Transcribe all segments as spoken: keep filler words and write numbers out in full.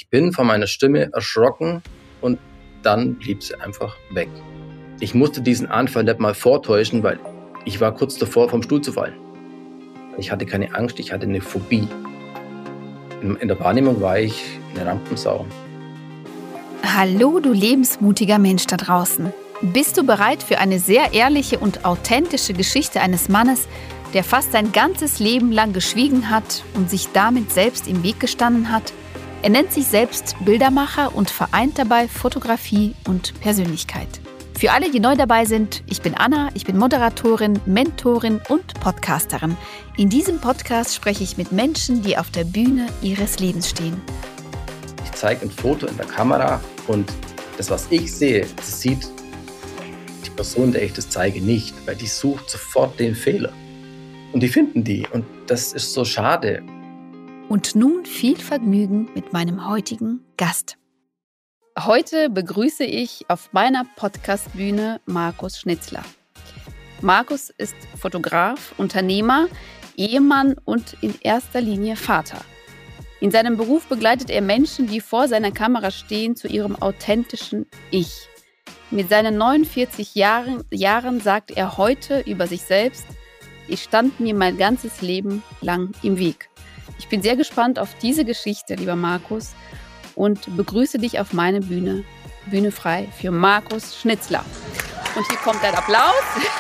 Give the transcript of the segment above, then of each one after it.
Ich bin von meiner Stimme erschrocken und dann blieb sie einfach weg. Ich musste diesen Anfall nicht mal vortäuschen, weil ich war kurz davor, vom Stuhl zu fallen. Ich hatte keine Angst, ich hatte eine Phobie. In, in der Wahrnehmung war ich eine Rampensau. Hallo, du lebensmutiger Mensch da draußen. Bist du bereit für eine sehr ehrliche und authentische Geschichte eines Mannes, der fast sein ganzes Leben lang geschwiegen hat und sich damit selbst im Weg gestanden hat? Er nennt sich selbst Bildermacher und vereint dabei Fotografie und Persönlichkeit. Für alle, die neu dabei sind, ich bin Anna, ich bin Moderatorin, Mentorin und Podcasterin. In diesem Podcast spreche ich mit Menschen, die auf der Bühne ihres Lebens stehen. Ich zeige ein Foto in der Kamera und das, was ich sehe, das sieht die Person, der ich das zeige, nicht, weil die sucht sofort den Fehler. Und die finden die und das ist so schade. Und nun viel Vergnügen mit meinem heutigen Gast. Heute begrüße ich auf meiner Podcast-Bühne Markus Schnitzler. Markus ist Fotograf, Unternehmer, Ehemann und in erster Linie Vater. In seinem Beruf begleitet er Menschen, die vor seiner Kamera stehen, zu ihrem authentischen Ich. Mit seinen neunundvierzig Jahren, Jahren sagt er heute über sich selbst: Ich stand mir mein ganzes Leben lang im Weg. Ich bin sehr gespannt auf diese Geschichte, lieber Markus, und begrüße dich auf meine Bühne. Bühne frei für Markus Schnitzler. Und hier kommt dein Applaus.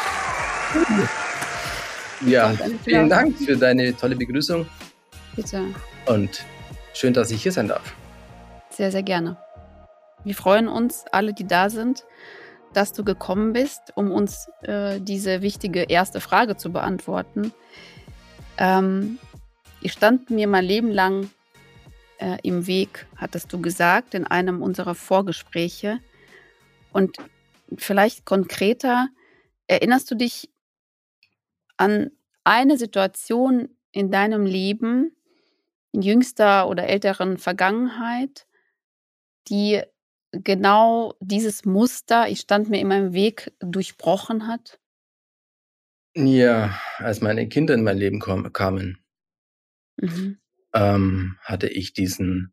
Ja, vielen Dank für deine tolle Begrüßung. Bitte. Und schön, dass ich hier sein darf. Sehr, sehr gerne. Wir freuen uns, alle, die da sind, dass du gekommen bist, um uns äh, diese wichtige erste Frage zu beantworten. Ähm, ich stand mir mein Leben lang äh, im Weg, hattest du gesagt, in einem unserer Vorgespräche. Und vielleicht konkreter, erinnerst du dich an eine Situation in deinem Leben, in jüngster oder älteren Vergangenheit, die genau dieses Muster, ich stand mir immer im Weg, durchbrochen hat? Ja, als meine Kinder in mein Leben kom- kamen, Mhm. ähm, hatte ich diesen,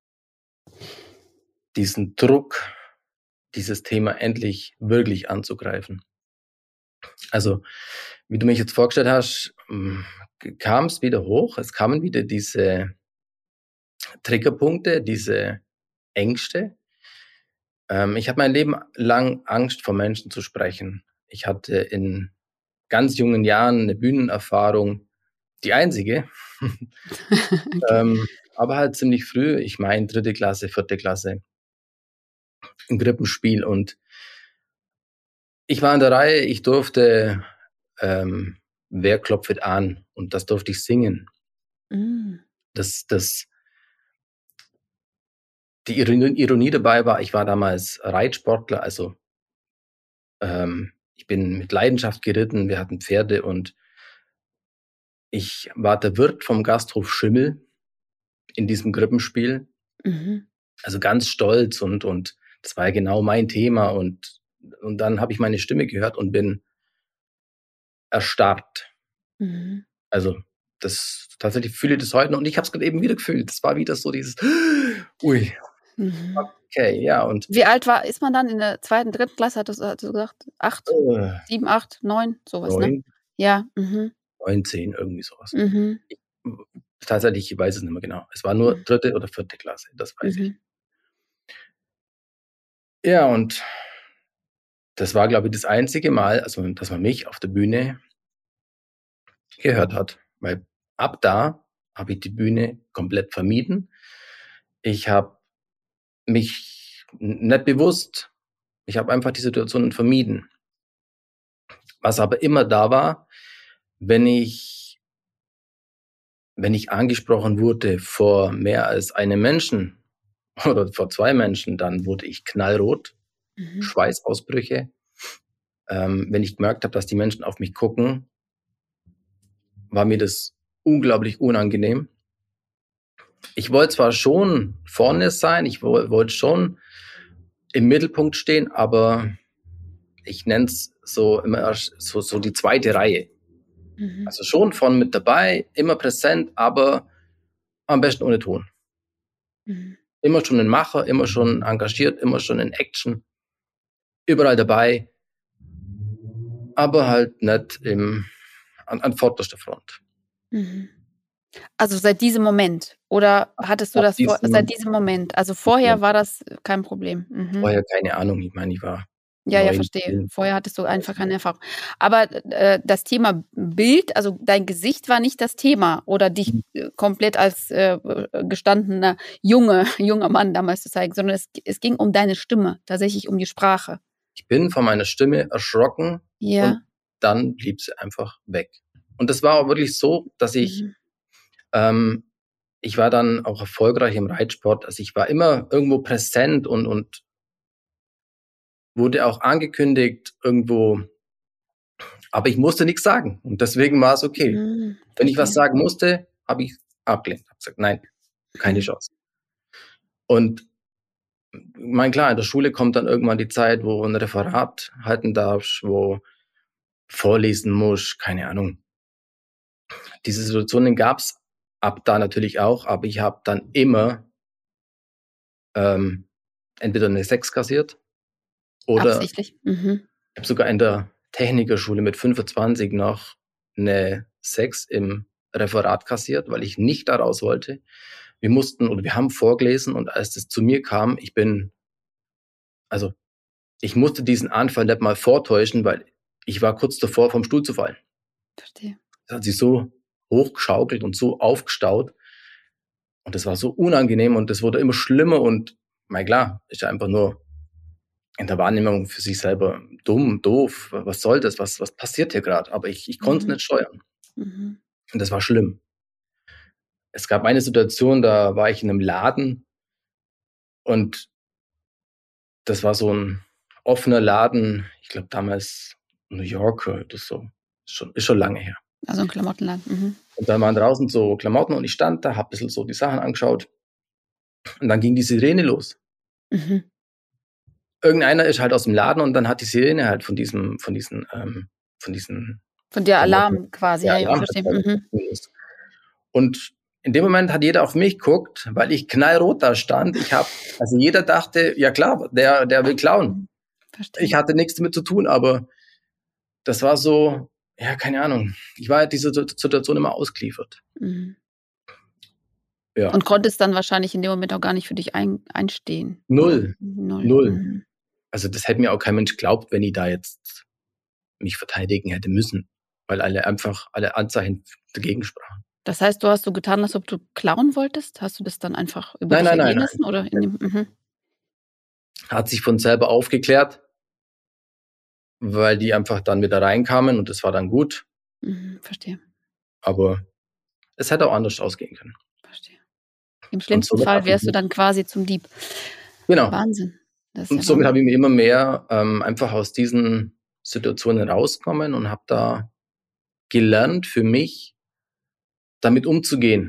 diesen Druck, dieses Thema endlich wirklich anzugreifen. Also, wie du mich jetzt vorgestellt hast, kam es wieder hoch. Es kamen wieder diese Triggerpunkte, diese Ängste. Ähm, ich habe mein Leben lang Angst, vor Menschen zu sprechen. Ich hatte in ganz jungen Jahren eine Bühnenerfahrung, die einzige, ähm, aber halt ziemlich früh, ich meine dritte Klasse, vierte Klasse, im Krippenspiel. Und ich war in der Reihe, ich durfte ähm, Wer klopft an? Und das durfte ich singen. Mm. Das, das, die Ironie, Ironie dabei war, ich war damals Reitsportler, also ähm, ich bin mit Leidenschaft geritten, wir hatten Pferde und ich war der Wirt vom Gasthof Schimmel in diesem Krippenspiel. Mhm. Also ganz stolz und, und das war ja genau mein Thema. Und, und dann habe ich meine Stimme gehört und bin erstarrt. Mhm. Also das tatsächlich fühle ich das heute noch und ich habe es eben wieder gefühlt. Das war wieder so dieses Ui. Mhm. Okay, ja. Und wie alt war, ist man dann in der zweiten, dritten Klasse, hattest, hattest du gesagt? Acht? äh, Sieben, acht, neun, sowas, neun, ne? Ja. Mhm. neun, zehn, irgendwie sowas. Mhm. Ich, tatsächlich, ich weiß es nicht mehr genau. Es war nur dritte oder vierte Klasse, das weiß Mhm. ich. Ja, und das war, glaube ich, das einzige Mal, also, dass man mich auf der Bühne gehört hat. Weil ab da habe ich die Bühne komplett vermieden. Ich habe mich n- nicht bewusst, ich habe einfach die Situation vermieden. Was aber immer da war, wenn ich, wenn ich angesprochen wurde vor mehr als einem Menschen oder vor zwei Menschen, dann wurde ich knallrot, Mhm. Schweißausbrüche. Ähm, wenn ich gemerkt habe, dass die Menschen auf mich gucken, war mir das unglaublich unangenehm. Ich wollte zwar schon vorne sein, ich woll- wollte schon im Mittelpunkt stehen, aber ich nenne es so immer erst so, so die zweite Reihe. Mhm. Also schon vorne mit dabei, immer präsent, aber am besten ohne Ton. Mhm. immer schon ein Macher, immer schon engagiert, immer schon in Action, überall dabei, aber halt nicht im, an, an vorderster Front. Mhm. Also seit diesem Moment? Oder hattest du Ab das vor, seit diesem diesem Moment? Also vorher war das kein Problem. Mhm. Vorher keine Ahnung, ich meine, ich war Ja, ja, neun. verstehe. Vorher hattest du einfach keine Erfahrung. Aber äh, das Thema Bild, also dein Gesicht war nicht das Thema oder dich äh, komplett als äh, gestandener Junge, junger Mann damals zu zeigen, sondern es, es ging um deine Stimme, tatsächlich um die Sprache. Ich bin von meiner Stimme erschrocken Ja. und dann blieb sie einfach weg. Und das war auch wirklich so, dass ich, Mhm. ähm, ich war dann auch erfolgreich im Reitsport. Also ich war immer irgendwo präsent und, und wurde auch angekündigt irgendwo, aber ich musste nichts sagen. Und deswegen war es okay. Mhm, Wenn ich was verstehe. sagen musste, habe ich abgelehnt. Habe gesagt, nein, keine Mhm. Chance. Und mein klar, in der Schule kommt dann irgendwann die Zeit, wo du ein Referat halten darfst, wo vorlesen musst, keine Ahnung. Diese Situationen gab's ab da natürlich auch, aber ich habe dann immer ähm, entweder eine sechs kassiert oder Absichtlich. Mhm. ich habe sogar in der Technikerschule mit fünfundzwanzig noch eine sechs im Referat kassiert, weil ich nicht da raus wollte. Wir mussten oder wir haben vorgelesen und als das zu mir kam, ich bin, also ich musste diesen Anfall nicht mal vortäuschen, weil ich war kurz davor, vom Stuhl zu fallen. Verstehe. Das hat sich so hochgeschaukelt und so aufgestaut. Und das war so unangenehm und das wurde immer schlimmer und, mein klar, ist ja einfach nur in der Wahrnehmung für sich selber dumm, doof, was soll das, was, was passiert hier gerade? Aber ich, ich konnte es Mhm. nicht steuern. Mhm. Und das war schlimm. Es gab eine Situation, da war ich in einem Laden und das war so ein offener Laden, ich glaube damals New Yorker oder so. Ist schon, ist schon lange her. Also ein Klamottenladen. Mhm. Und dann waren draußen so Klamotten und ich stand da, hab ein bisschen so die Sachen angeschaut und dann ging die Sirene los. Mhm. Irgendeiner ist halt aus dem Laden und dann hat die Sirene halt von diesem, von diesen, ähm, von diesen Von der Klamotten, Alarm quasi, der ja, ja, Alarm hat verstehe. halt Mhm. los. Und in dem Moment hat jeder auf mich geguckt, weil ich knallrot da stand. Ich habe, also jeder dachte, ja klar, der, der will klauen. Verstehe. Ich hatte nichts damit zu tun, aber das war so, ja, keine Ahnung. Ich war halt dieser Situation immer ausgeliefert. Mhm. Ja. Und konntest dann wahrscheinlich in dem Moment auch gar nicht für dich ein, einstehen. Oder? Null. Null. Null. Mhm. Also das hätte mir auch kein Mensch glaubt, wenn ich da jetzt mich verteidigen hätte müssen, weil alle einfach, alle Anzeichen dagegen sprachen. Das heißt, du hast so getan, als ob du klauen wolltest? Hast du das dann einfach über Nein, dich nein, nein, ergehen nein. lassen? Oder in dem, mhm. Hat sich von selber aufgeklärt, weil die einfach dann wieder reinkamen und das war dann gut. Mhm, verstehe. Aber es hätte auch anders ausgehen können. Verstehe. Im Und schlimmsten somit Fall habe ich wärst du mich, dann quasi zum Dieb. genau. Wahnsinn. Das ist Und ja somit habe Wahnsinn. ich mich immer mehr ähm, einfach aus diesen Situationen rausgenommen und habe da gelernt, für mich damit umzugehen.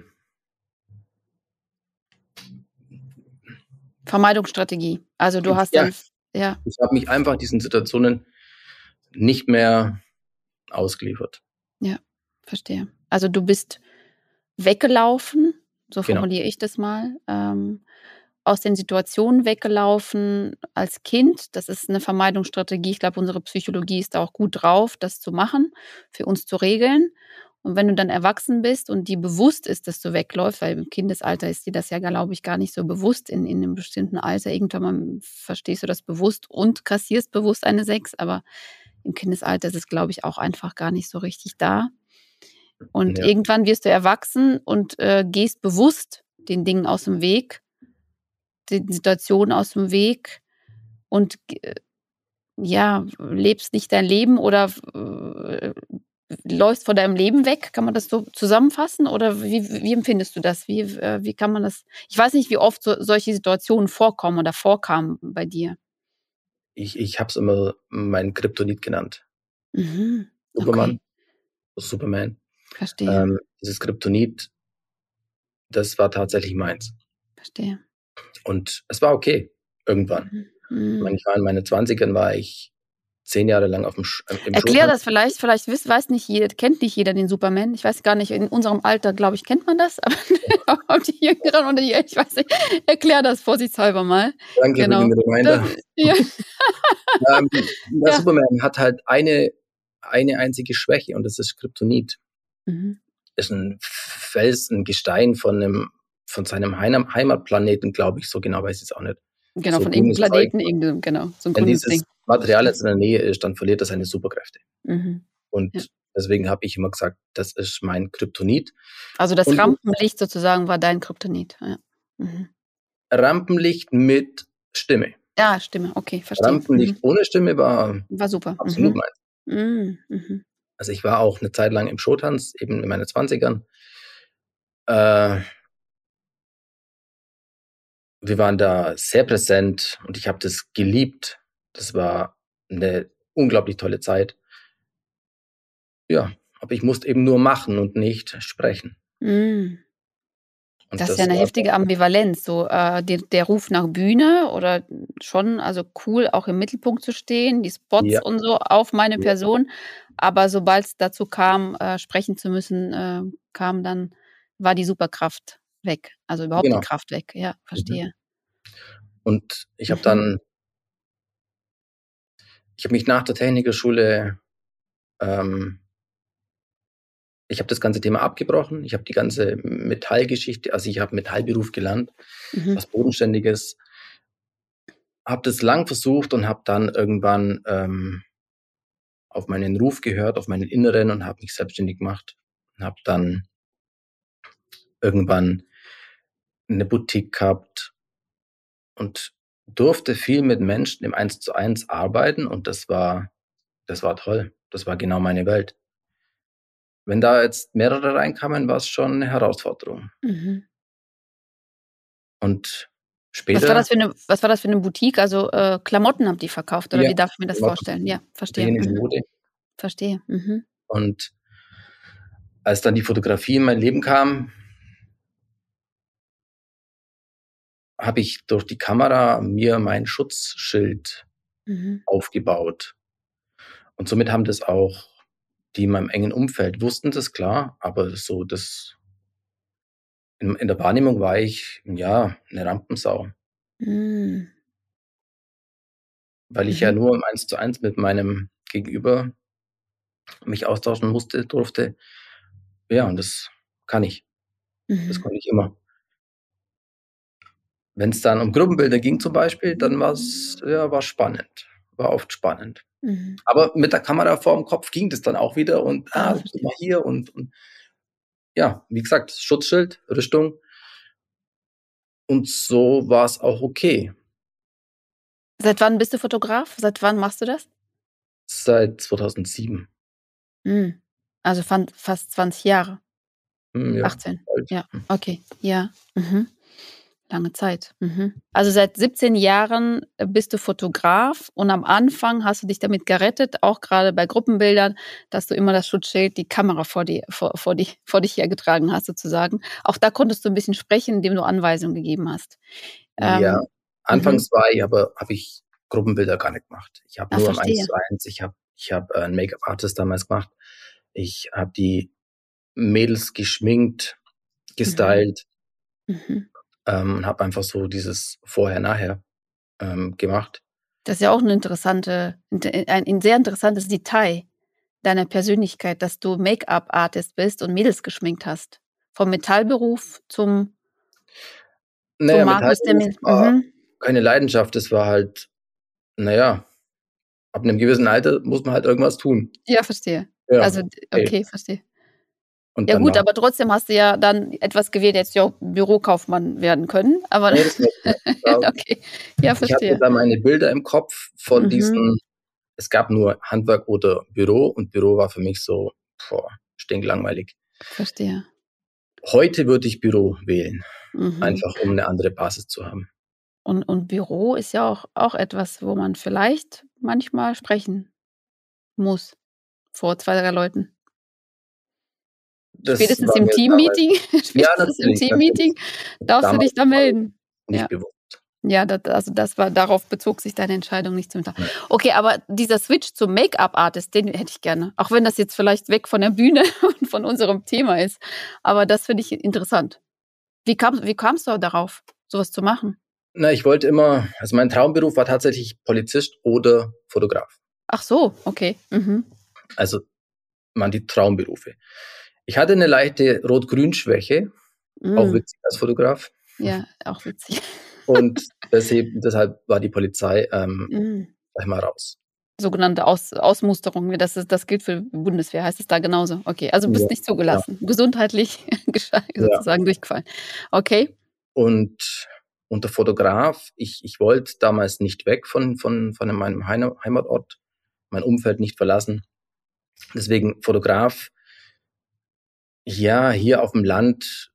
Vermeidungsstrategie. Also du hast Ja, dann, ja, ich habe mich einfach diesen Situationen nicht mehr ausgeliefert. ja, verstehe. Also du bist weggelaufen, so Genau. formuliere ich das mal, ähm, aus den Situationen weggelaufen als Kind. Das ist eine Vermeidungsstrategie. Ich glaube, unsere Psychologie ist da auch gut drauf, das zu machen, für uns zu regeln. Und wenn du dann erwachsen bist und dir bewusst ist, dass du wegläufst, weil im Kindesalter ist dir das ja, glaube ich, gar nicht so bewusst in, in einem bestimmten Alter. Irgendwann mal verstehst du das bewusst und kassierst bewusst eine sechs, aber im Kindesalter ist es, glaube ich, auch einfach gar nicht so richtig da. Und Ja. irgendwann wirst du erwachsen und äh, gehst bewusst den Dingen aus dem Weg, den Situationen aus dem Weg und äh, ja, lebst nicht dein Leben oder äh, läufst vor deinem Leben weg. Kann man das so zusammenfassen? Oder wie, wie empfindest du das? Wie, äh, wie kann man das? Ich weiß nicht, wie oft so, solche Situationen vorkommen oder vorkamen bei dir. Ich, ich habe es immer meinen Kryptonit genannt. Mhm. Superman, Okay, Superman. verstehe, Ähm, dieses Kryptonit, das war tatsächlich meins. verstehe. Und es war okay, irgendwann. Mhm. Ich meine, Mhm. ich war in meinen Zwanzigern, war ich zehn Jahre lang auf dem Sch äh, im Erklär Showtanz. das vielleicht, vielleicht wiss weiß nicht jeder kennt nicht jeder den Superman. Ich weiß gar nicht, in unserem Alter, glaube ich, kennt man das, aber ob die Jüngeren oder die ich weiß nicht. Erklär das vorsichtshalber mal. Danke für Genau. den Reminder. Das ja. Ähm, der Ja. Superman hat halt eine eine einzige Schwäche und das ist Kryptonit. Mhm. Ist 'n Fels 'n Gestein von 'nem von seinem Heinam Heimatplaneten, glaube ich, so genau weiß ich's auch nicht. Genau, So von irgend 'nem grünes Zeug. Planeten, irgend 'nem genau, so 'n Wenn grünes Ding. dieses Material Verstehe. jetzt in der Nähe ist, dann verliert er seine Superkräfte. Mhm. Ja. Und deswegen habe ich immer gesagt, das ist mein Kryptonit. Also, das Und Rampenlicht sozusagen war dein Kryptonit, ja. Mhm. Rampenlicht mit Stimme. Ja, Stimme, okay, verstehe. Rampenlicht Mhm. ohne Stimme war War super. absolut Mhm. meins. Mhm, mhm. Also, ich war auch 'ne Zeit lang im Showtanz, eben in meinen Zwanzigern. Äh wir waren da sehr präsent und ich habe das geliebt. Das war 'ne unglaublich tolle Zeit. Ja, aber ich musste eben nur machen und nicht sprechen. Mhm. Und Das ist ja das 'ne war heftige Ambivalenz, so, äh, der der Ruf nach Bühne oder schon also, cool, auch im Mittelpunkt zu stehen, die Spots Ja. und so auf meine Ja. Person. Aber sobald's dazu kam, äh, sprechen zu müssen, äh, kam dann war die Superkraft weg, also, überhaupt die Genau. Kraft weg. Ja, Mhm. verstehe. Und ich habe Mhm. dann ich habe mich nach der Technikerschule, ähm ich habe das ganze Thema abgebrochen. Ich habe die ganze Metallgeschichte also, ich habe Metallberuf gelernt, Mhm. was Bodenständiges. Habe das lang versucht und habe dann irgendwann, ähm auf meinen Ruf gehört, auf meinen Inneren und habe mich selbstständig gemacht und habe dann irgendwann 'ne Boutique gehabt und durfte viel mit Menschen im Eins-zu-eins arbeiten und das war das war toll. Das war genau meine Welt. Wenn da jetzt mehrere reinkamen, war's schon 'ne Herausforderung. Mhm. Und Was war das später für 'ne was war das für 'ne Boutique? Also, äh, Klamotten habt ihr verkauft oder Ja, wie darf ich mir das Klamotten, vorstellen? Ja, verstehe. italienische Mhm. Mode. Verstehe. Mhm. Und als dann die Fotografie in mein Leben kam habe ich durch die Kamera mir mein Schutzschild Mhm. aufgebaut. Und somit haben das auch die in meinem engen Umfeld wussten das, klar, aber so das in in der Wahrnehmung war ich, ja, 'ne Rampensau. Mhm. Weil ich ja Mhm. nur im Eins-zu-eins mit meinem Gegenüber mich austauschen musste durfte. Ja, und das kann ich. Das Mhm. konnte ich immer. Wenn's dann um Gruppenbilder ging zum Beispiel, dann war's ja, war's spannend. War oft spannend. Mhm. Aber mit der Kamera vorm Kopf ging das dann auch wieder und: Ah, „Ah, guck verstehe. mal hier“ und und ja, wie gesagt, Schutzschild, Rüstung. Und so war's auch okay. Seit wann bist du Fotograf? Seit wann machst du das? Seit zweitausendsieben. Mhm. Also, fan fast zwanzig Jahre. Mhm, ja, achtzehn, bald. ja, Hm. okay, ja, mhm. Lange Zeit, mhm. Also, seit siebzehn Jahren, äh, bist du Fotograf und am Anfang hast du dich damit gerettet, auch grade bei Gruppenbildern, dass du immer das Schutzschild, die Kamera vor dir vor vor dich vor dich hergetragen hast sozusagen. Auch da konntest du 'n bisschen sprechen, indem du Anweisungen gegeben hast. Ja, Ähm, mhm. anfangs war ich aber habe ich Gruppenbilder gar nicht gemacht. Ich habe Ah, nur im verstehe. Eins-zu-eins ich habe ich habe, äh, 'n Make-up-Artist damals gemacht. Ich habe die Mädels geschminkt, Mhm. gestylt Mhm. ähm, habe einfach so dieses Vorher Nachher, ähm, gemacht. Das ist ja auch 'ne interessante int ein 'n sehr interessantes Detail deiner Persönlichkeit, dass du Make-up-Artist bist und Mädels geschminkt hast. Vom Metallberuf zum Na zum ja, Markus, der Metallberuf mir war mhm. keine Leidenschaft. Das war halt na ja, ab 'nem gewissen Alter muss man halt irgendwas tun. Ja, verstehe. Ja, Also, d okay. okay, verstehe. Und Ja dann gut, war aber trotzdem hast du ja dann etwas gewählt, hättest ja auch Bürokaufmann werden können, aber Ne, das wollte ich nicht. Da okay, ja, ich hatte verstehe. da meine Bilder im Kopf von Mhm. diesen es gab nur Handwerk oder Büro und Büro war für mich so, boah, stinklangweilig. Verstehe. Heute würde ich Büro wählen, Mhm. einfach um 'ne andere Basis zu haben. Und und Büro ist ja auch auch etwas, wo man vielleicht manchmal sprechen muss vor zwei, drei Leuten. Das Spätestens war im mir damals Teammeeting ja, spätestens im natürlich, natürlich. Teammeeting darfst du Damals dich da war mir melden. nicht Ja. bewusst. Ja, das, also das war, darauf bezog sich deine Entscheidung nicht zum Tag. Okay, aber dieser Switch zum Make-up-Artist, den hätte ich gerne. Auch wenn das jetzt vielleicht weg von der Bühne und von unserem Thema ist. Aber das finde ich interessant. Wie, kam, wie kamst du darauf, sowas zu machen? Na, ich wollte immer, also mein Traumberuf war tatsächlich Polizist oder Fotograf. Ach so, okay. Mhm. Also waren die Traumberufe. Ich hatte eine leichte Rot-Grün-Schwäche, Mm. auch witzig als Fotograf. Ja, auch witzig. Und deshalb, deshalb war die Polizei ähm, Mm. gleich mal raus. Sogenannte Aus, Ausmusterung, das, ist, das gilt für die Bundeswehr, heißt es da genauso? Okay, also bist Ja, nicht zugelassen, ja. Gesundheitlich sozusagen ja. durchgefallen. Okay. Und, und der Fotograf, ich, ich wollte damals nicht weg von, von, von meinem Heimatort, mein Umfeld nicht verlassen. Deswegen Fotograf, ja, hier auf dem Land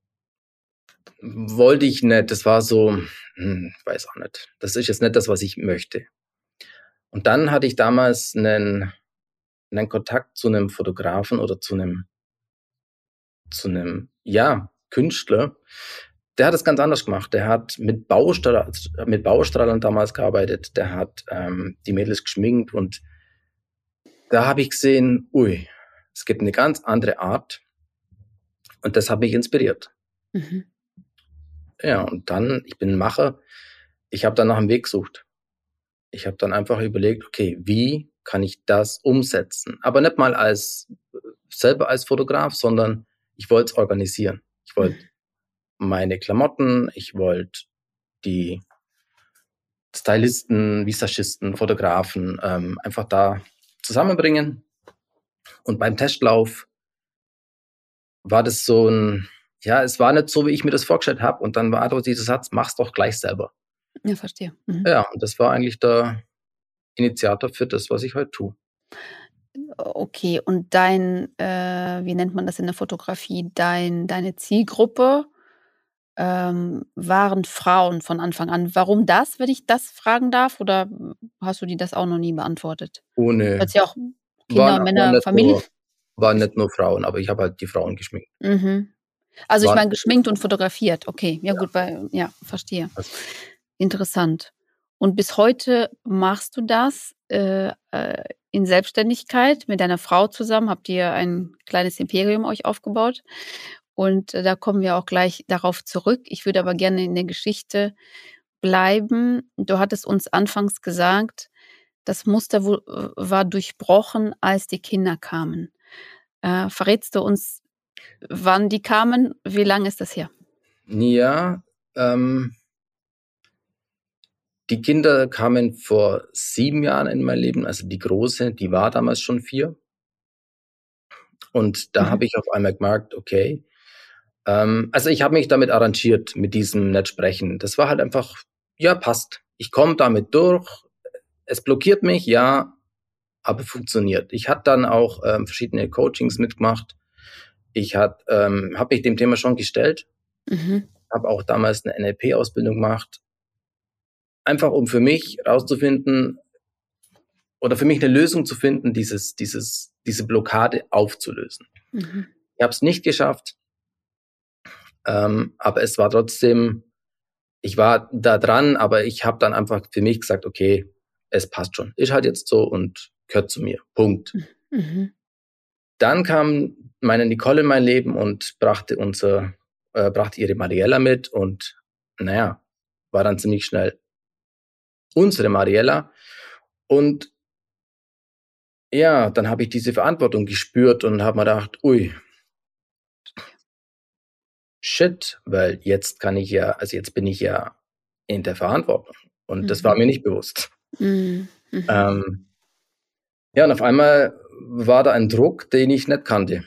wollte ich nicht. Das war so, hm, weiß auch nicht. Das ist jetzt nicht das, was ich möchte. Und dann hatte ich damals einen, einen Kontakt zu einem Fotografen oder zu einem, zu einem, ja, Künstler. Der hat es ganz anders gemacht. Der hat mit Baustrahlern, mit Baustrahlern damals gearbeitet. Der hat ähm, die Mädels geschminkt und da habe ich gesehen, ui, es gibt eine ganz andere Art und das hat mich inspiriert. Mhm. Ja, und dann, ich bin ein Macher, ich habe dann nach einem Weg gesucht. Ich habe dann einfach überlegt, okay, wie kann ich das umsetzen? Aber nicht mal als selber als Fotograf, sondern ich wollte es organisieren. Ich wollte mhm. meine Klamotten, ich wollte die Stylisten, Visagisten, Fotografen ähm, einfach da zusammenbringen. Und beim Testlauf war das so ein, ja, es war nicht so, wie ich mir das vorgestellt habe. Und dann war doch dieser Satz, mach's doch gleich selber. Ja, verstehe. Mhm. Ja, und das war eigentlich der Initiator für das, was ich heute tue. Okay, und dein, äh, wie nennt man das in der Fotografie, dein, deine Zielgruppe ähm, waren Frauen von Anfang an. Warum das, wenn ich das fragen darf? Oder hast du dir das auch noch nie beantwortet? Ohne. Weil es ja auch Kinder, waren, Männer, waren Familien. Nur, waren nicht nur Frauen, aber ich habe halt die Frauen geschminkt. Mhm. Also War, ich meine geschminkt und fotografiert. Okay, ja, ja. gut, weil, ja, verstehe. Also. Interessant. Und bis heute machst du das äh, in Selbstständigkeit mit deiner Frau zusammen, habt ihr ein kleines Imperium euch aufgebaut. Und äh, da kommen wir auch gleich darauf zurück. Ich würde aber gerne in der Geschichte bleiben. Du hattest uns anfangs gesagt, das Muster wo, war durchbrochen, als die Kinder kamen. Äh, verrätst du uns, wann die kamen? Wie lange ist das her? Ja, ähm, die Kinder kamen vor sieben Jahren in mein Leben. Also die Große, die war damals schon vier. Und da mhm. habe ich auf einmal gemerkt, okay, ähm, also ich habe mich damit arrangiert, mit diesem Nicht-Sprechen. Das war halt einfach, ja, passt. Ich komme damit durch. Es blockiert mich, ja, aber funktioniert. Ich hatte dann auch ähm, verschiedene Coachings mitgemacht. Ich ähm, habe mich dem Thema schon gestellt. Mhm. Habe auch damals eine N L P-Ausbildung gemacht. Einfach um für mich rauszufinden oder für mich eine Lösung zu finden, dieses, dieses, diese Blockade aufzulösen. Mhm. Ich habe es nicht geschafft, ähm, aber es war trotzdem, ich war da dran, aber ich habe dann einfach für mich gesagt, okay, es passt schon. Ist halt jetzt so und gehört zu mir. Punkt. Mhm. Dann kam meine Nicole in mein Leben und brachte unser, äh, brachte ihre Mariella mit und naja, war dann ziemlich schnell unsere Mariella. Und ja, dann habe ich diese Verantwortung gespürt und habe mir gedacht, ui, shit, weil jetzt kann ich ja, also jetzt bin ich ja in der Verantwortung. Und mhm. das war mir nicht bewusst. Mhm. Mhm. Ähm, ja, und auf einmal war da ein Druck, den ich nicht kannte.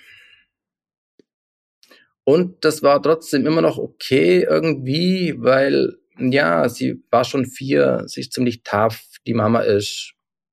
Und das war trotzdem immer noch okay irgendwie, weil, ja, sie war schon vier, sie ist ziemlich tough, die Mama ist,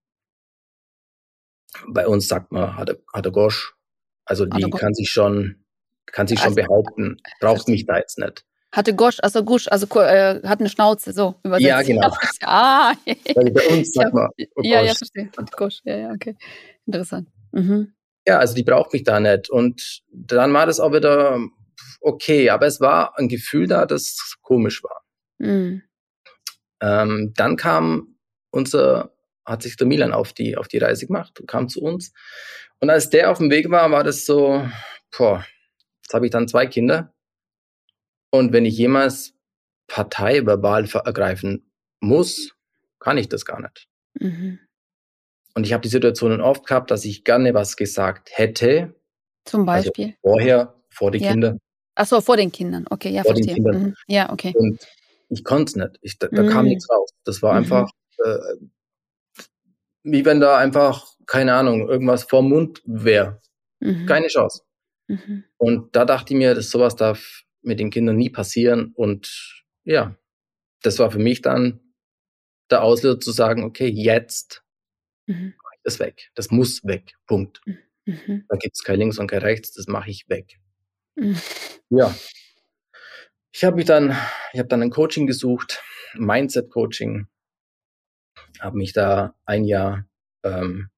bei uns sagt man, hat er Gosch. Also die kann sich schon, kann sich schon also, behaupten, braucht mich da jetzt nicht. Hatte Gosch, also Gusch, also äh, hat eine Schnauze, so übersetzt. Ja, genau. Ah, also bei uns sagt man, oh ja, ja, verstehe. Gosch, ja, ja, okay. Interessant. Mhm. Ja, also die braucht mich da nicht. Und dann war das auch wieder okay, aber es war ein Gefühl da, das komisch war. Mhm. Ähm, dann kam unser, hat sich der Milan auf die, auf die Reise gemacht und kam zu uns. Und als der auf dem Weg war, war das so, boah, jetzt habe ich dann zwei Kinder. Und wenn ich jemals Partei verbal ergreifen muss, kann ich das gar nicht. Mhm. Und ich habe die Situationen oft gehabt, dass ich gerne was gesagt hätte. Zum Also Beispiel? vorher, vor die Ja. Kinder. Ach so, vor den Kindern. Okay, ja, Vor den verstehe. Kindern. Mhm. Ja, okay. Und ich konnte es nicht. Ich, da, da kam Mhm. nichts raus. Das war Mhm. einfach, äh, wie wenn da einfach, keine Ahnung, irgendwas vorm Mund wäre. Mhm. Keine Chance. Mhm. Und da dachte ich mir, dass sowas darf mit den Kindern nie passieren. Und ja, das war für mich dann der Auslöser zu sagen, okay, jetzt Mhm. mache ich das weg. Das muss weg. Punkt. Mhm. Da gibt es kein Links und kein Rechts, das mache ich weg. Mhm. Ja. Ich habe mich dann, ich habe dann ein Coaching gesucht, Mindset-Coaching, habe mich da ein Jahr ähm,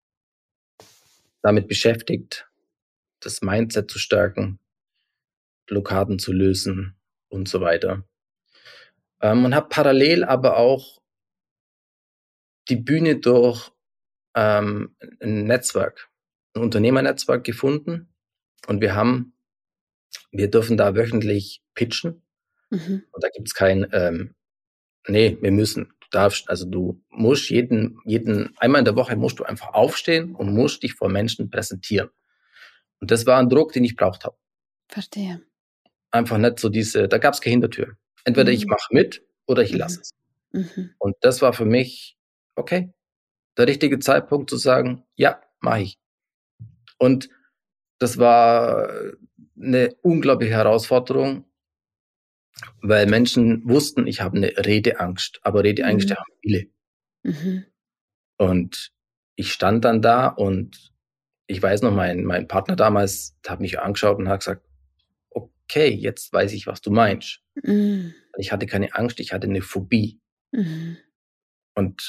damit beschäftigt, das Mindset zu stärken, Blockaden zu lösen und so weiter. Ähm, und habe parallel aber auch die Bühne durch ähm, ein Netzwerk, ein Unternehmernetzwerk gefunden. Und wir haben, wir dürfen da wöchentlich pitchen. Mhm. Und da gibt es kein, ähm, nee, wir müssen. Du darfst, also du musst jeden, jeden, einmal in der Woche musst du einfach aufstehen und musst dich vor Menschen präsentieren. Und das war ein Druck, den ich braucht habe. Verstehe. Einfach nicht so diese, da gab es keine Hintertür. Entweder ich Mhm. mache mit oder ich Mhm. lasse es. Mhm. Und das war für mich, okay, der richtige Zeitpunkt zu sagen, ja, mache ich. Und das war eine unglaubliche Herausforderung, weil Menschen wussten, ich habe eine Redeangst, aber Redeangst Mhm. haben viele. Mhm. Und ich stand dann da und ich weiß noch, mein, mein Partner damals hat mich angeschaut und hat gesagt, okay, jetzt weiß ich, was du meinst. Mhm. Ich hatte keine Angst, ich hatte eine Phobie. Mhm. Und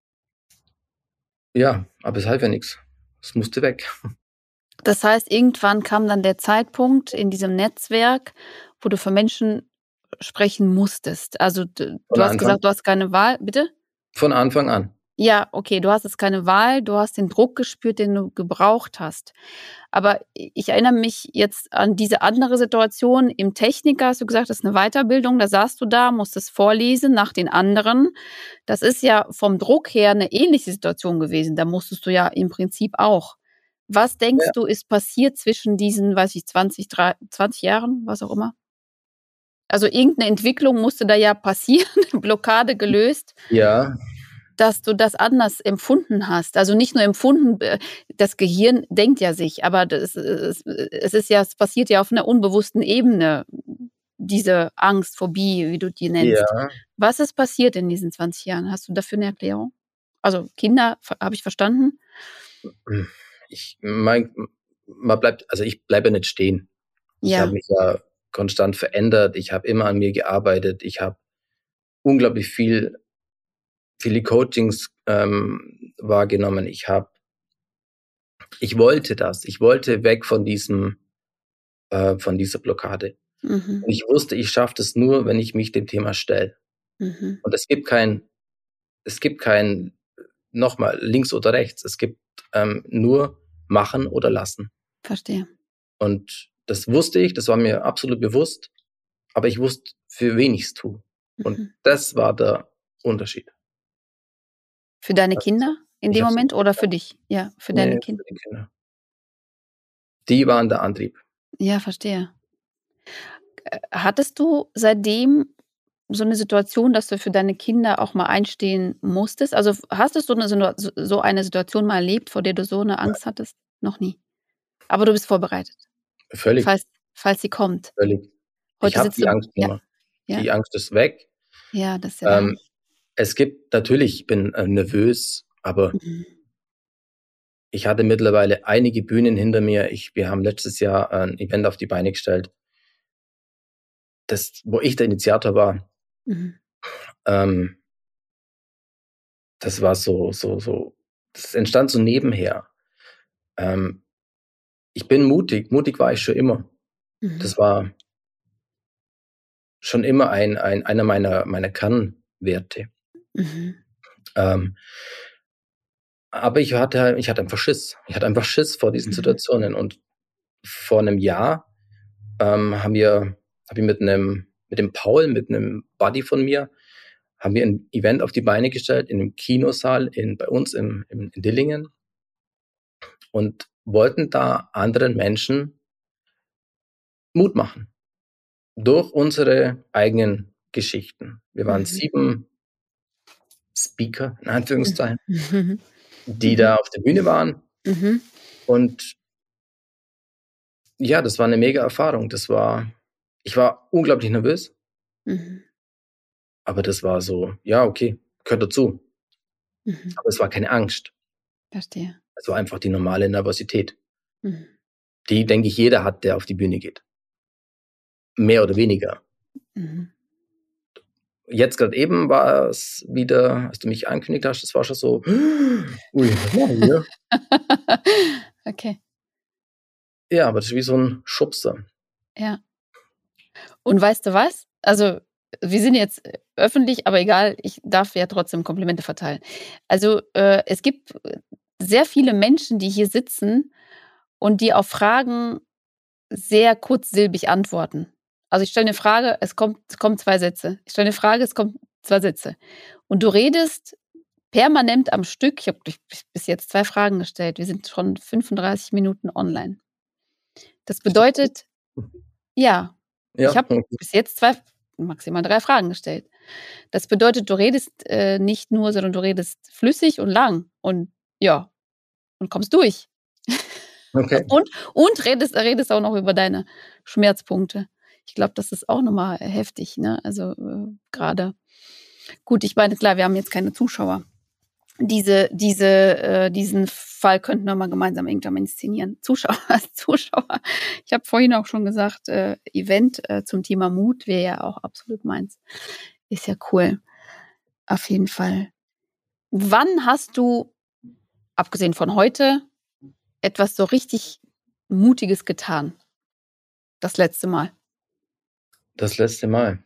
ja, aber es half ja nichts. Es musste weg. Das heißt, irgendwann kam dann der Zeitpunkt in diesem Netzwerk, wo du für Menschen sprechen musstest. Also, d Von du hast Anfang, gesagt, du hast keine Wahl. Bitte? von Anfang an. Ja, okay, du hast jetzt keine Wahl, du hast den Druck gespürt, den du gebraucht hast. Aber i ich erinnere mich jetzt an diese andere Situation im Techniker, hast du gesagt, das ist eine Weiterbildung, da saßt du da, musstest vorlesen nach den anderen. Das ist ja vom Druck her eine ähnliche Situation gewesen. Da musstest du ja im Prinzip auch. Was denkst Ja. du, ist passiert zwischen diesen, weiß ich, zwanzig, drei zwanzig Jahren, was auch immer? Also, irgendeine Entwicklung musste da ja passieren, Blockade gelöst, Ja, dass du das anders empfunden hast. Also, nicht nur empfunden, äh, das Gehirn denkt ja sich, aber das es es ist ja, es passiert ja auf einer unbewussten Ebene, diese Angst, Phobie, wie du die nennst. ja. Was ist passiert in diesen zwanzig Jahren? Hast du dafür 'ne Erklärung? Also, Kinder v habe ich verstanden. Ich mein, man bleibt, also ich bleibe ja nicht stehen. Ich habe Ja. mich ja konstant verändert. Ich habe immer an mir gearbeitet. Ich habe unglaublich viel, viele Coachings ähm, wahrgenommen. Ich habe, ich wollte das. Ich wollte weg von diesem, äh, von dieser Blockade. Mhm. Und ich wusste, ich schaffe das nur, wenn ich mich dem Thema stelle. Mhm. Und es gibt kein, es gibt kein, nochmal, links oder rechts. Es gibt ähm, nur machen oder lassen. Verstehe. Und das wusste ich, das war mir absolut bewusst, aber ich wusste, für wen ich's tue. Und Mhm. das war der Unterschied. Für deine Also, Kinder in ich dem habe es Moment oder ja, für dich? Ja, für deine ne, Kinder. für die Kinder. Die waren der Antrieb. Ja, verstehe. Äh, hattest du seitdem so 'ne Situation, dass du für deine Kinder auch mal einstehen musstest? Also, f hast du so 'ne Sinua so so eine Situation mal erlebt, vor der du so 'ne Angst hattest? Noch nie. Aber du bist vorbereitet, Völlig, falls falls sie kommt. völlig. Ich Heute habe sitzt die du Angst nicht ja, mehr. ja, Die Angst ist weg. ja, das ist ja der Hammer. Ähm, es gibt natürlich, ich bin, äh, nervös, aber Mhm. ich hatte mittlerweile einige Bühnen hinter mir. Ich wir haben letztes Jahr ein Event auf die Beine gestellt, das, wo ich der Initiator war. Mhm. Ähm, das war so so so das entstand so nebenher. Ähm, ich bin mutig. Mutig war ich schon immer. Mhm. Das war schon immer ein ein einer meiner meiner Kernwerte. Werte. Mhm. Ähm, aber ich hatte ich hatte einfach Schiss. Ich hatte einfach Schiss vor diesen Mhm. Situationen und vor 'nem Jahr, ähm, haben wir habe ich mit 'nem mit dem Paul, mit 'nem Buddy von mir, haben wir 'n Event auf die Beine gestellt in 'nem Kinosaal in bei uns im im in Dillingen und wollten da anderen Menschen Mut machen durch unsere eigenen Geschichten. Wir waren Mhm. sieben Speaker, in Anführungszeichen, Mhm. die Mhm. da auf der Bühne waren Mhm. und ja, das war 'ne mega Erfahrung. Das war ich war unglaublich nervös, Mhm. aber das war so: „Ja, okay, gehört dazu.“ Mhm. Aber es war keine Angst. Verstehe. Es war einfach die normale Nervosität, Mhm. die, denke ich, jeder hat, der auf die Bühne geht. Mehr oder weniger. Mhm. Jetzt grad eben war es wieder, als du mich angekündigt hast, das war schon so: „Ui, was mache ich hier?“ Okay, Ja, aber das ist wie so 'n Schubser. ja. Und weißt du was? Also, wir sind jetzt äh, öffentlich, aber egal, ich darf ja trotzdem Komplimente verteilen. Also, äh, es gibt äh, sehr viele Menschen, die hier sitzen und die auf Fragen sehr kurzsilbig antworten. Also, ich stelle 'ne Frage, es kommt es kommen zwei Sätze. Ich stelle 'ne Frage, es kommen zwei Sätze. Und du redest permanent am Stück. Ich habe dich bis jetzt zwei Fragen gestellt. Wir sind schon fünfunddreißig Minuten online. Das bedeutet ja, Ja, ich habe okay. bis jetzt zwei, maximal drei Fragen gestellt. Das bedeutet, du redest, äh, nicht nur, sondern du redest flüssig und lang und ja, und kommst durch. Okay. Und und redest redest auch noch über deine Schmerzpunkte. Ich glaube, das ist auch noch mal heftig, ne? Also, äh, grade gut, ich meine, klar, wir haben jetzt keine Zuschauer. Diese diese äh, diesen Fall könnten wir mal gemeinsam irgendwann mal inszenieren. Zuschauer Zuschauer. Ich habe vorhin auch schon gesagt, äh, Event, äh, zum Thema Mut wäre ja auch absolut meins. Ist ja cool, auf jeden Fall. Wann hast du, abgesehen von heute, etwas so richtig Mutiges getan? Das letzte Mal? Das letzte Mal.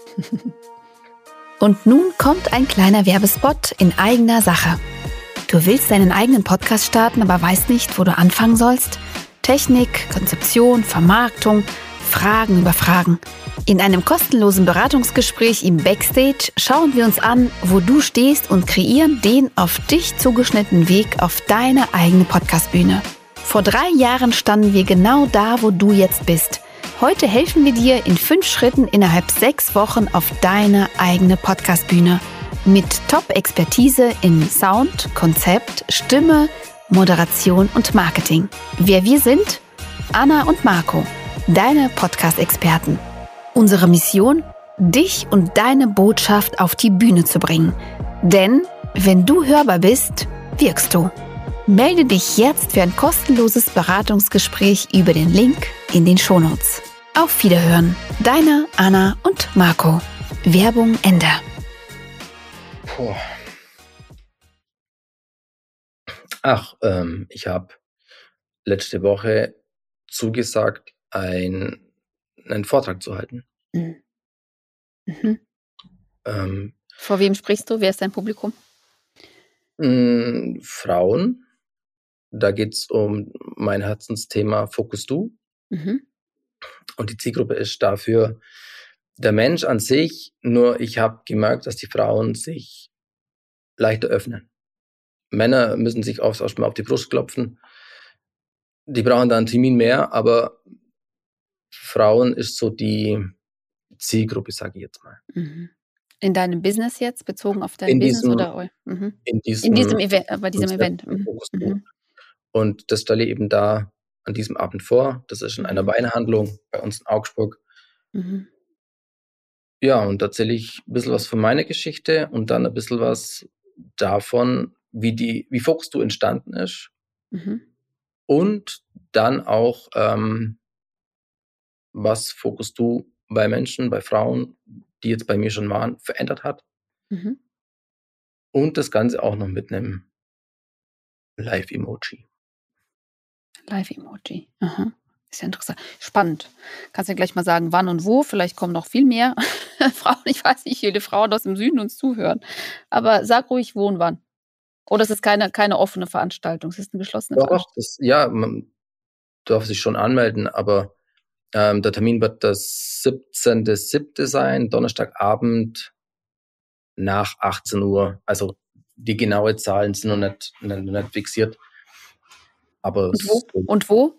Und nun kommt ein kleiner Werbespot in eigener Sache. Du willst deinen eigenen Podcast starten, aber weißt nicht, wo du anfangen sollst? Technik, Konzeption, Vermarktung, Fragen über Fragen. In einem kostenlosen Beratungsgespräch im Backstage schauen wir uns an, wo du stehst und kreieren den auf dich zugeschnittenen Weg auf deine eigene Podcastbühne. Vor drei Jahren standen wir genau da, wo du jetzt bist. Heute helfen wir dir in fünf Schritten innerhalb sechs Wochen auf deine eigene Podcastbühne. Mit Top-Expertise in Sound, Konzept, Stimme, Moderation und Marketing. Wer wir sind? Anna und Marco, deine Podcast-Experten. Unsere Mission? Dich und deine Botschaft auf die Bühne zu bringen. Denn wenn du hörbar bist, wirkst du. Melde dich jetzt für ein kostenloses Beratungsgespräch über den Link in den Shownotes. Auf Wiederhören, deine Anna und Marco. Werbung Ende. Puh. Ach, ähm, ich habe letzte Woche zugesagt, ein 'nen Vortrag zu halten. Mhm. Mhm. Ähm, Vor wem sprichst du? Wer ist dein Publikum? hm, Frauen, da geht's um mein Herzensthema Fokus Du Mhm. und die Zielgruppe ist dafür der Mensch an sich, nur ich habe gemerkt, dass die Frauen sich leichter öffnen. Männer müssen sich oft erst mal auf die Brust klopfen. Die brauchen da 'n Termin mehr, aber Frauen ist so die Zielgruppe, sage ich jetzt mal. Mhm. In deinem Business jetzt, bezogen auf dein In Business diesem oder eu mhm. in In diesem diesem Event, äh, bei diesem Konzept Event. von Mhm. Fokus Du. Mhm. Und das stelle ich eben da an diesem Abend vor. Das ist in einer Mhm. Weinhandlung bei uns in Augsburg. Mhm. Ja, und da erzähle ich 'n bisschen was von meiner Geschichte und dann 'n bisschen was davon, wie die wie Fokus Du entstanden ist Mhm. und dann auch, ähm, was Fokus Du bei Menschen, bei Frauen, die jetzt bei mir schon waren, verändert hat Mhm. und das Ganze auch noch mit 'nem Live-Emoji. Live-Emoji. Aha. Ist ja interessant. Spannend. Kannst ja gleich mal sagen, wann und wo. Vielleicht kommen noch viel mehr Frauen. Ich weiß nicht, wie viele Frauen aus dem Süden uns zuhören. Aber sag ruhig, wo und wann. Oder es ist keine, keine offene Veranstaltung, es ist eine geschlossene Doch, Veranstaltung. das, ja, man darf sich schon anmelden, aber ähm, der Termin wird das siebzehnter siebter sein, Donnerstagabend nach achtzehn Uhr. Also die genaue Zahlen sind noch nicht, noch nicht fixiert. Aber Und wo? es- Und wo?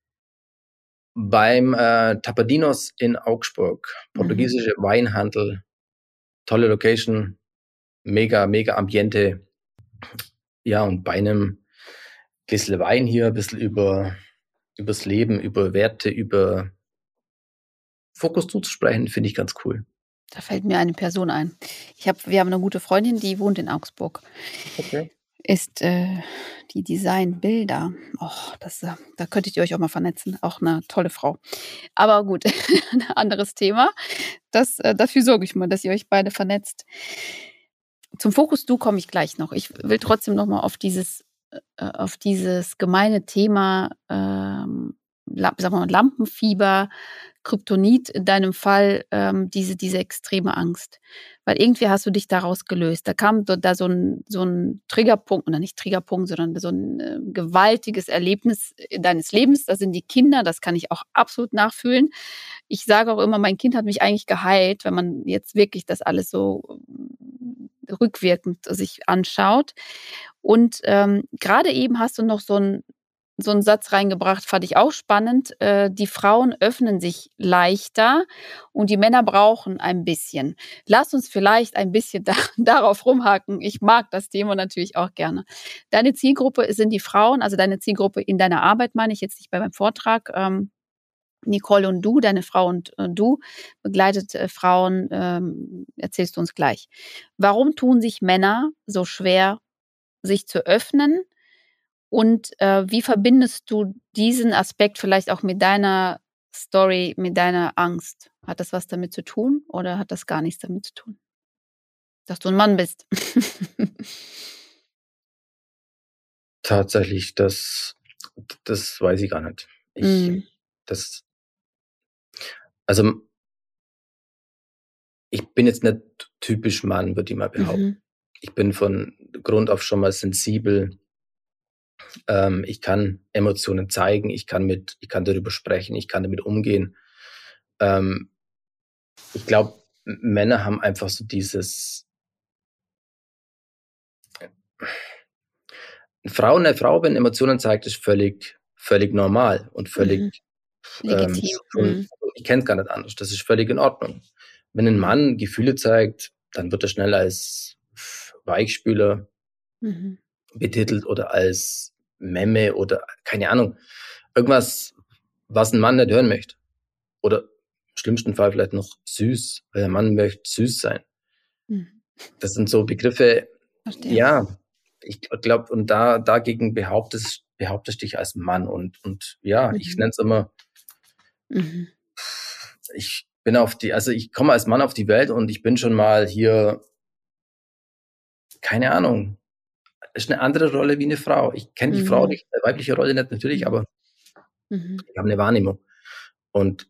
beim äh, Tapadinos in Augsburg, portugiesische Weinhandel, tolle Location, mega, mega Ambiente. Ja, und bei einem Gläsle Wein hier ein bisschen über übers Leben, über Werte, über Fokus zuzusprechen, finde ich ganz cool. Da fällt mir eine Person ein. Ich hab, wir haben eine gute Freundin, die wohnt in Augsburg. Okay. Ist äh, die Designbilder. Och, das, äh, da könntet ihr euch auch mal vernetzen. Auch eine tolle Frau. Aber gut, ein anderes Thema. Das, äh, dafür sorge ich mal, dass ihr euch beide vernetzt. Zum Fokus Du komme ich gleich noch. Ich will trotzdem noch mal auf dieses, äh, auf dieses gemeine Thema, ähm, La- sagen wir mal, Lampenfieber, Kryptonit in deinem Fall, ähm, diese, diese extreme Angst. Weil irgendwie hast du dich daraus gelöst. Da kam do- da so ein, so ein Triggerpunkt, oder nicht Triggerpunkt, sondern so ein äh, gewaltiges Erlebnis deines Lebens. Das sind die Kinder, das kann ich auch absolut nachfühlen. Ich sage auch immer, mein Kind hat mich eigentlich geheilt, wenn man jetzt wirklich das alles so äh, rückwirkend sich anschaut. Und ähm, gerade eben hast du noch so ein so einen Satz reingebracht, fand ich auch spannend. Äh, die Frauen öffnen sich leichter und die Männer brauchen ein bisschen. Lass uns vielleicht ein bisschen da, darauf rumhaken. Ich mag das Thema natürlich auch gerne. Deine Zielgruppe sind die Frauen, also deine Zielgruppe in deiner Arbeit, meine ich jetzt nicht bei meinem Vortrag. Ähm, Nicole und du, deine Frau und äh, du, begleitet äh, Frauen, ähm, erzählst du uns gleich. Warum tun sich Männer so schwer, sich zu öffnen? Und äh, wie verbindest du diesen Aspekt vielleicht auch mit deiner Story, mit deiner Angst? Hat das was damit zu tun oder hat das gar nichts damit zu tun? Dass du ein Mann bist. Tatsächlich, das, das weiß ich gar nicht. Ich, Mm. das, also, ich bin jetzt nicht typisch Mann, würde ich mal behaupten. Mhm. Ich bin von Grund auf schon mal sensibel. Ähm, ich kann Emotionen zeigen, ich kann mit, ich kann darüber sprechen, ich kann damit umgehen. Ähm, ich glaube, Männer haben einfach so dieses, eine Frau, eine Frau, wenn Emotionen zeigt, ist völlig, völlig normal und völlig, Mhm. ähm, Legitim. schon, Mhm. ich kenne es gar nicht anders. Das ist völlig in Ordnung. Wenn ein Mann Gefühle zeigt, dann wird er schnell als Weichspüler Mhm. betitelt oder als Memme oder keine Ahnung. Irgendwas, was ein Mann nicht hören möchte. Oder im schlimmsten Fall vielleicht noch süß, weil der Mann möchte süß sein. Mhm. Das sind so Begriffe, Verstehe. ja, ich glaube, und da dagegen behauptest, behauptest dich als Mann und, und ja, ich Mhm. nenne es immer, Mhm. ich bin auf die, also ich komme als Mann auf die Welt und ich bin schon mal hier, keine Ahnung, ist eine andere Rolle wie eine Frau. Ich kenne die Frau Mhm. nicht, die weibliche Rolle nicht natürlich, Mhm. aber Mhm. ich habe eine Wahrnehmung. Und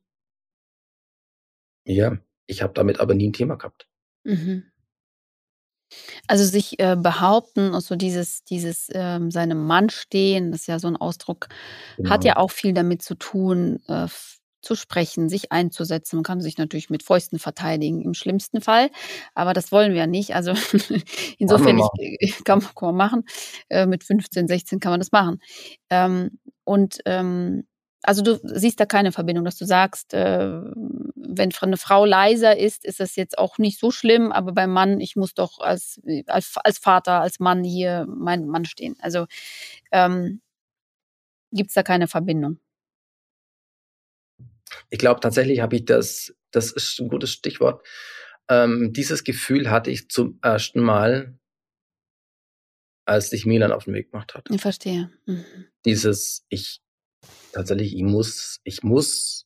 ja, ich habe damit aber nie ein Thema gehabt. Mhm. Also sich äh, behaupten und so dieses, dieses ähm, seinem Mann stehen, das ist ja so ein Ausdruck, hat Genau. ja auch viel damit zu tun, äh, f- zu sprechen, sich einzusetzen. Man kann sich natürlich mit Fäusten verteidigen, im schlimmsten Fall, aber das wollen wir ja nicht. Also Kann man insofern, ich, machen. kann, man- kann man machen. Äh, mit fünfzehn, sechzehn kann man das machen. Ähm, und ähm, also du siehst da keine Verbindung, dass du sagst, äh, wenn eine Frau leiser ist, ist das jetzt auch nicht so schlimm, aber beim Mann, ich muss doch als, als, als Vater, als Mann hier mein Mann stehen. Also ähm, gibt es da keine Verbindung. Ich glaube, tatsächlich habe ich das, das ist ein gutes Stichwort. Ähm, dieses Gefühl hatte ich zum ersten Mal, als sich Milan auf den Weg gemacht hat. Ich verstehe. Mhm. Dieses, ich, tatsächlich, ich muss, ich muss,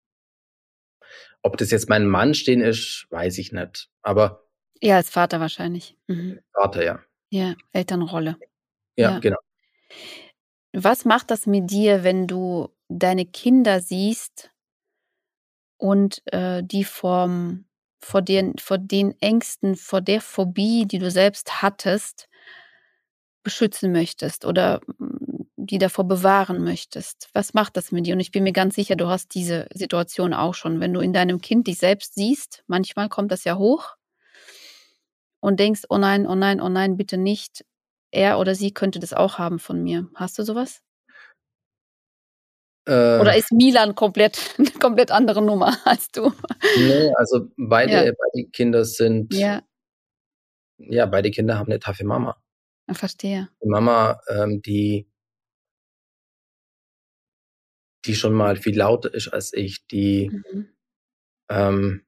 ob das jetzt mein Mann stehen ist, weiß ich nicht. Aber Ja, als Vater wahrscheinlich. Mhm. Vater, ja. Ja, Elternrolle. Ja, Ja. genau. Was macht das mit dir, wenn du deine Kinder siehst und äh, die vom, vor, den, vor den Ängsten, vor der Phobie, die du selbst hattest, beschützen möchtest oder mm, die davor bewahren möchtest? Was macht das mit dir? Und ich bin mir ganz sicher, du hast diese Situation auch schon. Wenn du in deinem Kind dich selbst siehst, manchmal kommt das ja hoch und denkst, oh nein, oh nein, oh nein, bitte nicht. Er oder sie könnte das auch haben von mir. Hast du sowas? Äh, Oder ist Milan komplett 'ne komplett andere Nummer als du? ne, also Ja, beide beide Kinder sind ja, ja, beide Kinder haben 'ne taffe Mama. verstehe. Die Mama, ähm, die die schon mal viel lauter ist als ich, die, Mhm. ähm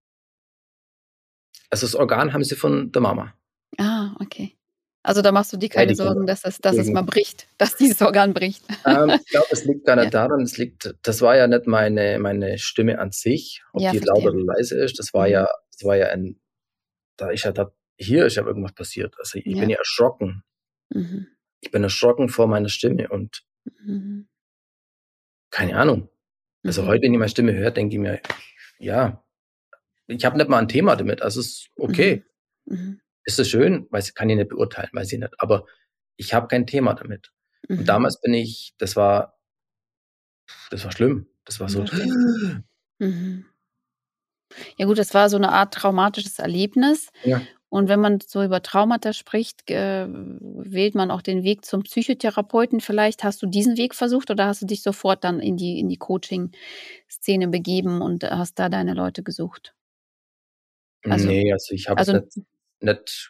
also das Organ haben sie von der Mama, Ah, okay. Also, da machst du dir keine beide Kinder. Sorgen, dass es dass es Deswegen mal bricht, dass dieses Organ bricht. ähm, ich glaube, es liegt gar Ja, nicht daran, es liegt das war ja nicht meine meine Stimme an sich, ob ja, die laut oder verstehe. leise ist. Das war Mhm. ja das war ja ein da ist ja da hier ist ja irgendwas passiert. Also, ich bin Ja. ja erschrocken. Mhm. Ich bin erschrocken vor meiner Stimme und Mhm. keine Ahnung. Also, Mhm. heute, wenn ich meine Stimme höre, denke ich mir: „Ja, ich habe nicht mal ein Thema damit. Also, es ist Mhm. okay. Mhm. Ist es schön? Weiß kann ich nicht beurteilen, weiß ich nicht. Aber ich habe kein Thema damit.“ Und Mhm. damals bin ich das war das war schlimm. Das war Mhm. so Verstehe. Mhm. Ja gut, das war so 'ne Art traumatisches Erlebnis. ja. Und wenn man so über Traumata spricht, äh, wählt man auch den Weg zum Psychotherapeuten. Vielleicht hast du diesen Weg versucht oder hast du dich sofort dann in die in die Coaching-Szene begeben und hast da deine Leute gesucht? Also Ne, also, ich habe jetzt also nicht nicht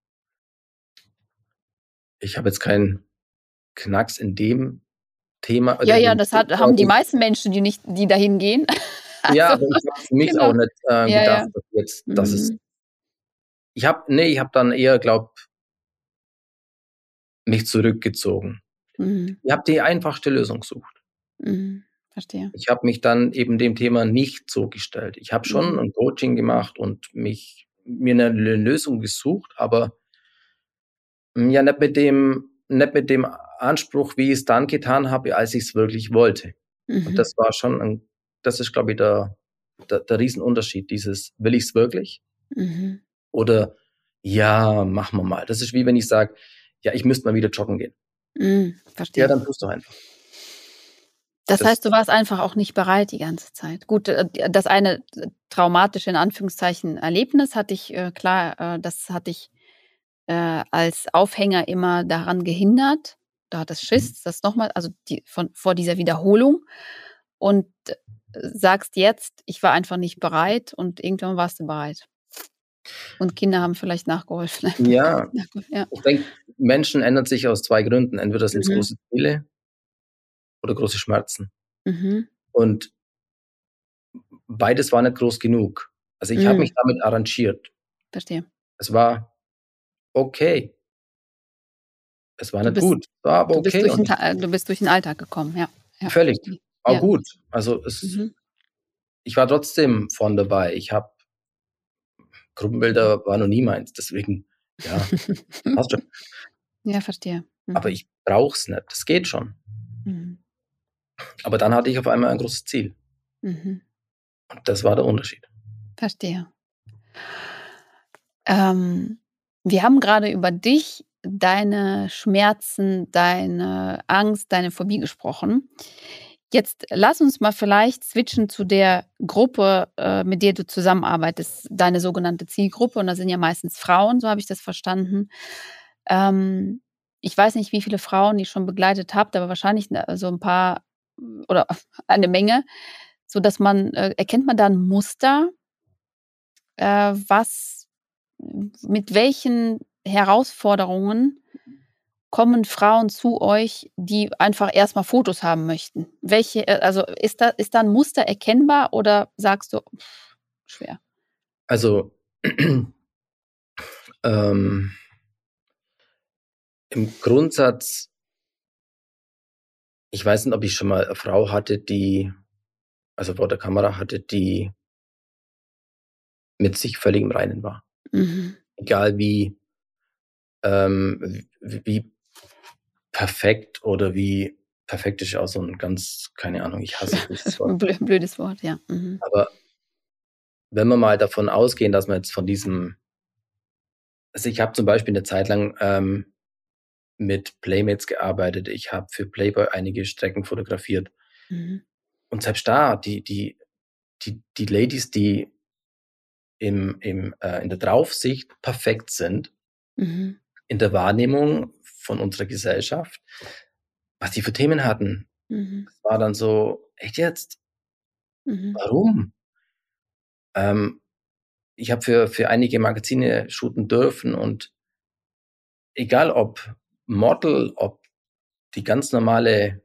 ich habe jetzt keinen Knacks in dem Thema oder ja, in ja, dem das hat haben die Thema. meisten Menschen, die nicht die dahin gehen. Ja, Also, aber ich habe für mich auch genau. nicht, äh, Ja, gedacht, ja. dass jetzt dass es Mhm. ich habe ne, ich habe dann eher, glaube mich zurückgezogen. Mhm. Ich habe die einfachste Lösung gesucht. Mhm. Verstehe. Ich habe mich dann eben dem Thema nicht so gestellt. Ich habe schon Mhm. 'n Coaching gemacht und mich mir 'ne Lö Lösung gesucht, aber, hm, ja, nicht mit dem nicht mit dem Anspruch, wie ich's dann getan habe, als ich's wirklich wollte. Und Mhm. das war schon 'n das ist, glaube ich, der der der Riesenunterschied, dieses: „Will ich's wirklich?“ Mhm. oder „Ja, machen wir mal.“ Das ist wie wenn ich sage: „Ja, ich müsste mal wieder joggen gehen.“ Mhm. Ja, Verstehe. dann tu's doch einfach. Das Das heißt, du warst einfach auch nicht bereit die ganze Zeit. Gut, äh, das eine äh, traumatische in Anführungszeichen Erlebnis hat dich, äh, klar, äh, das hat dich, äh, als Aufhänger immer daran gehindert. Du hattest mhm. Schiss, das noch mal also, die von vor dieser Wiederholung und, äh, sagst jetzt: „Ich war einfach nicht bereit“ und irgendwann warst du bereit. Und Kinder haben vielleicht nachgeholfen. Ja, Ja. ich denke, Menschen ändern sich aus zwei Gründen. Entweder sind's Mhm. große Ziele oder große Schmerzen. Mhm. Und beides war nicht groß genug. Also, ich habe mich Mhm. damit arrangiert. Verstehe. Es war okay. Es war Du nicht bist gut, war aber du bist okay durch und 'n ich Ta äh, du bist durch den Alltag gekommen, ja. Ja, völlig, verstehe. war Ja. gut. Also, es Mhm. ich war trotzdem vorn dabei. Ich habe Mhm. Gruppenbilder war noch nie meins, deswegen, ja, passt schon. Ja, verstehe. Aber Mhm. ich brauche es nicht. Das geht schon. Mhm. Aber dann hatte ich auf einmal ein großes Ziel Mhm. und das war der Unterschied. Verstehe. Ähm, wir haben grade über dich, deine Schmerzen, deine Angst, deine Phobie gesprochen. Jetzt lass uns mal vielleicht switchen zu der Gruppe, äh, mit der du zusammenarbeitest, deine sogenannte Zielgruppe, und das sind ja meistens Frauen, so habe ich das verstanden. Ähm, ich weiß nicht, wie viele Frauen ihr schon begleitet habt, aber wahrscheinlich, ne, so 'n paar oder eine Menge, sodass man äh, erkennt man da 'n Muster, äh, was mit welchen Herausforderungen kommen Frauen zu euch, die einfach erst mal Fotos haben möchten? Welche äh, also, ist da ist da 'n Muster erkennbar oder sagst du: pff, „Schwer?“ Also, ähm, im Grundsatz ich weiß nicht, ob ich schon mal 'ne Frau hatte, die also, vor der Kamera hatte, die mit sich völlig im Reinen war. Mhm. Egal wie ähm, w wie perfekt oder wie perfekt ist ja auch so ein ganz, keine Ahnung, ich hasse dieses Wort. Blö- Blödes Wort, ja. Mhm. Aber wenn wir mal davon ausgehen, dass man jetzt von diesem, also ich habe zum Beispiel eine Zeit lang ähm, mit Playmates gearbeitet. Ich habe für Playboy einige Strecken fotografiert. Mhm. Und selbst da, die, die, die, die Ladies, die im, im, äh, in der Draufsicht perfekt sind, Mhm. in der Wahrnehmung von unserer Gesellschaft, was die für Themen hatten, Mhm. das war dann so, echt jetzt? Mhm. Warum? Ähm, ich habe für, für einige Magazine shooten dürfen und egal ob Model, ob die ganz normale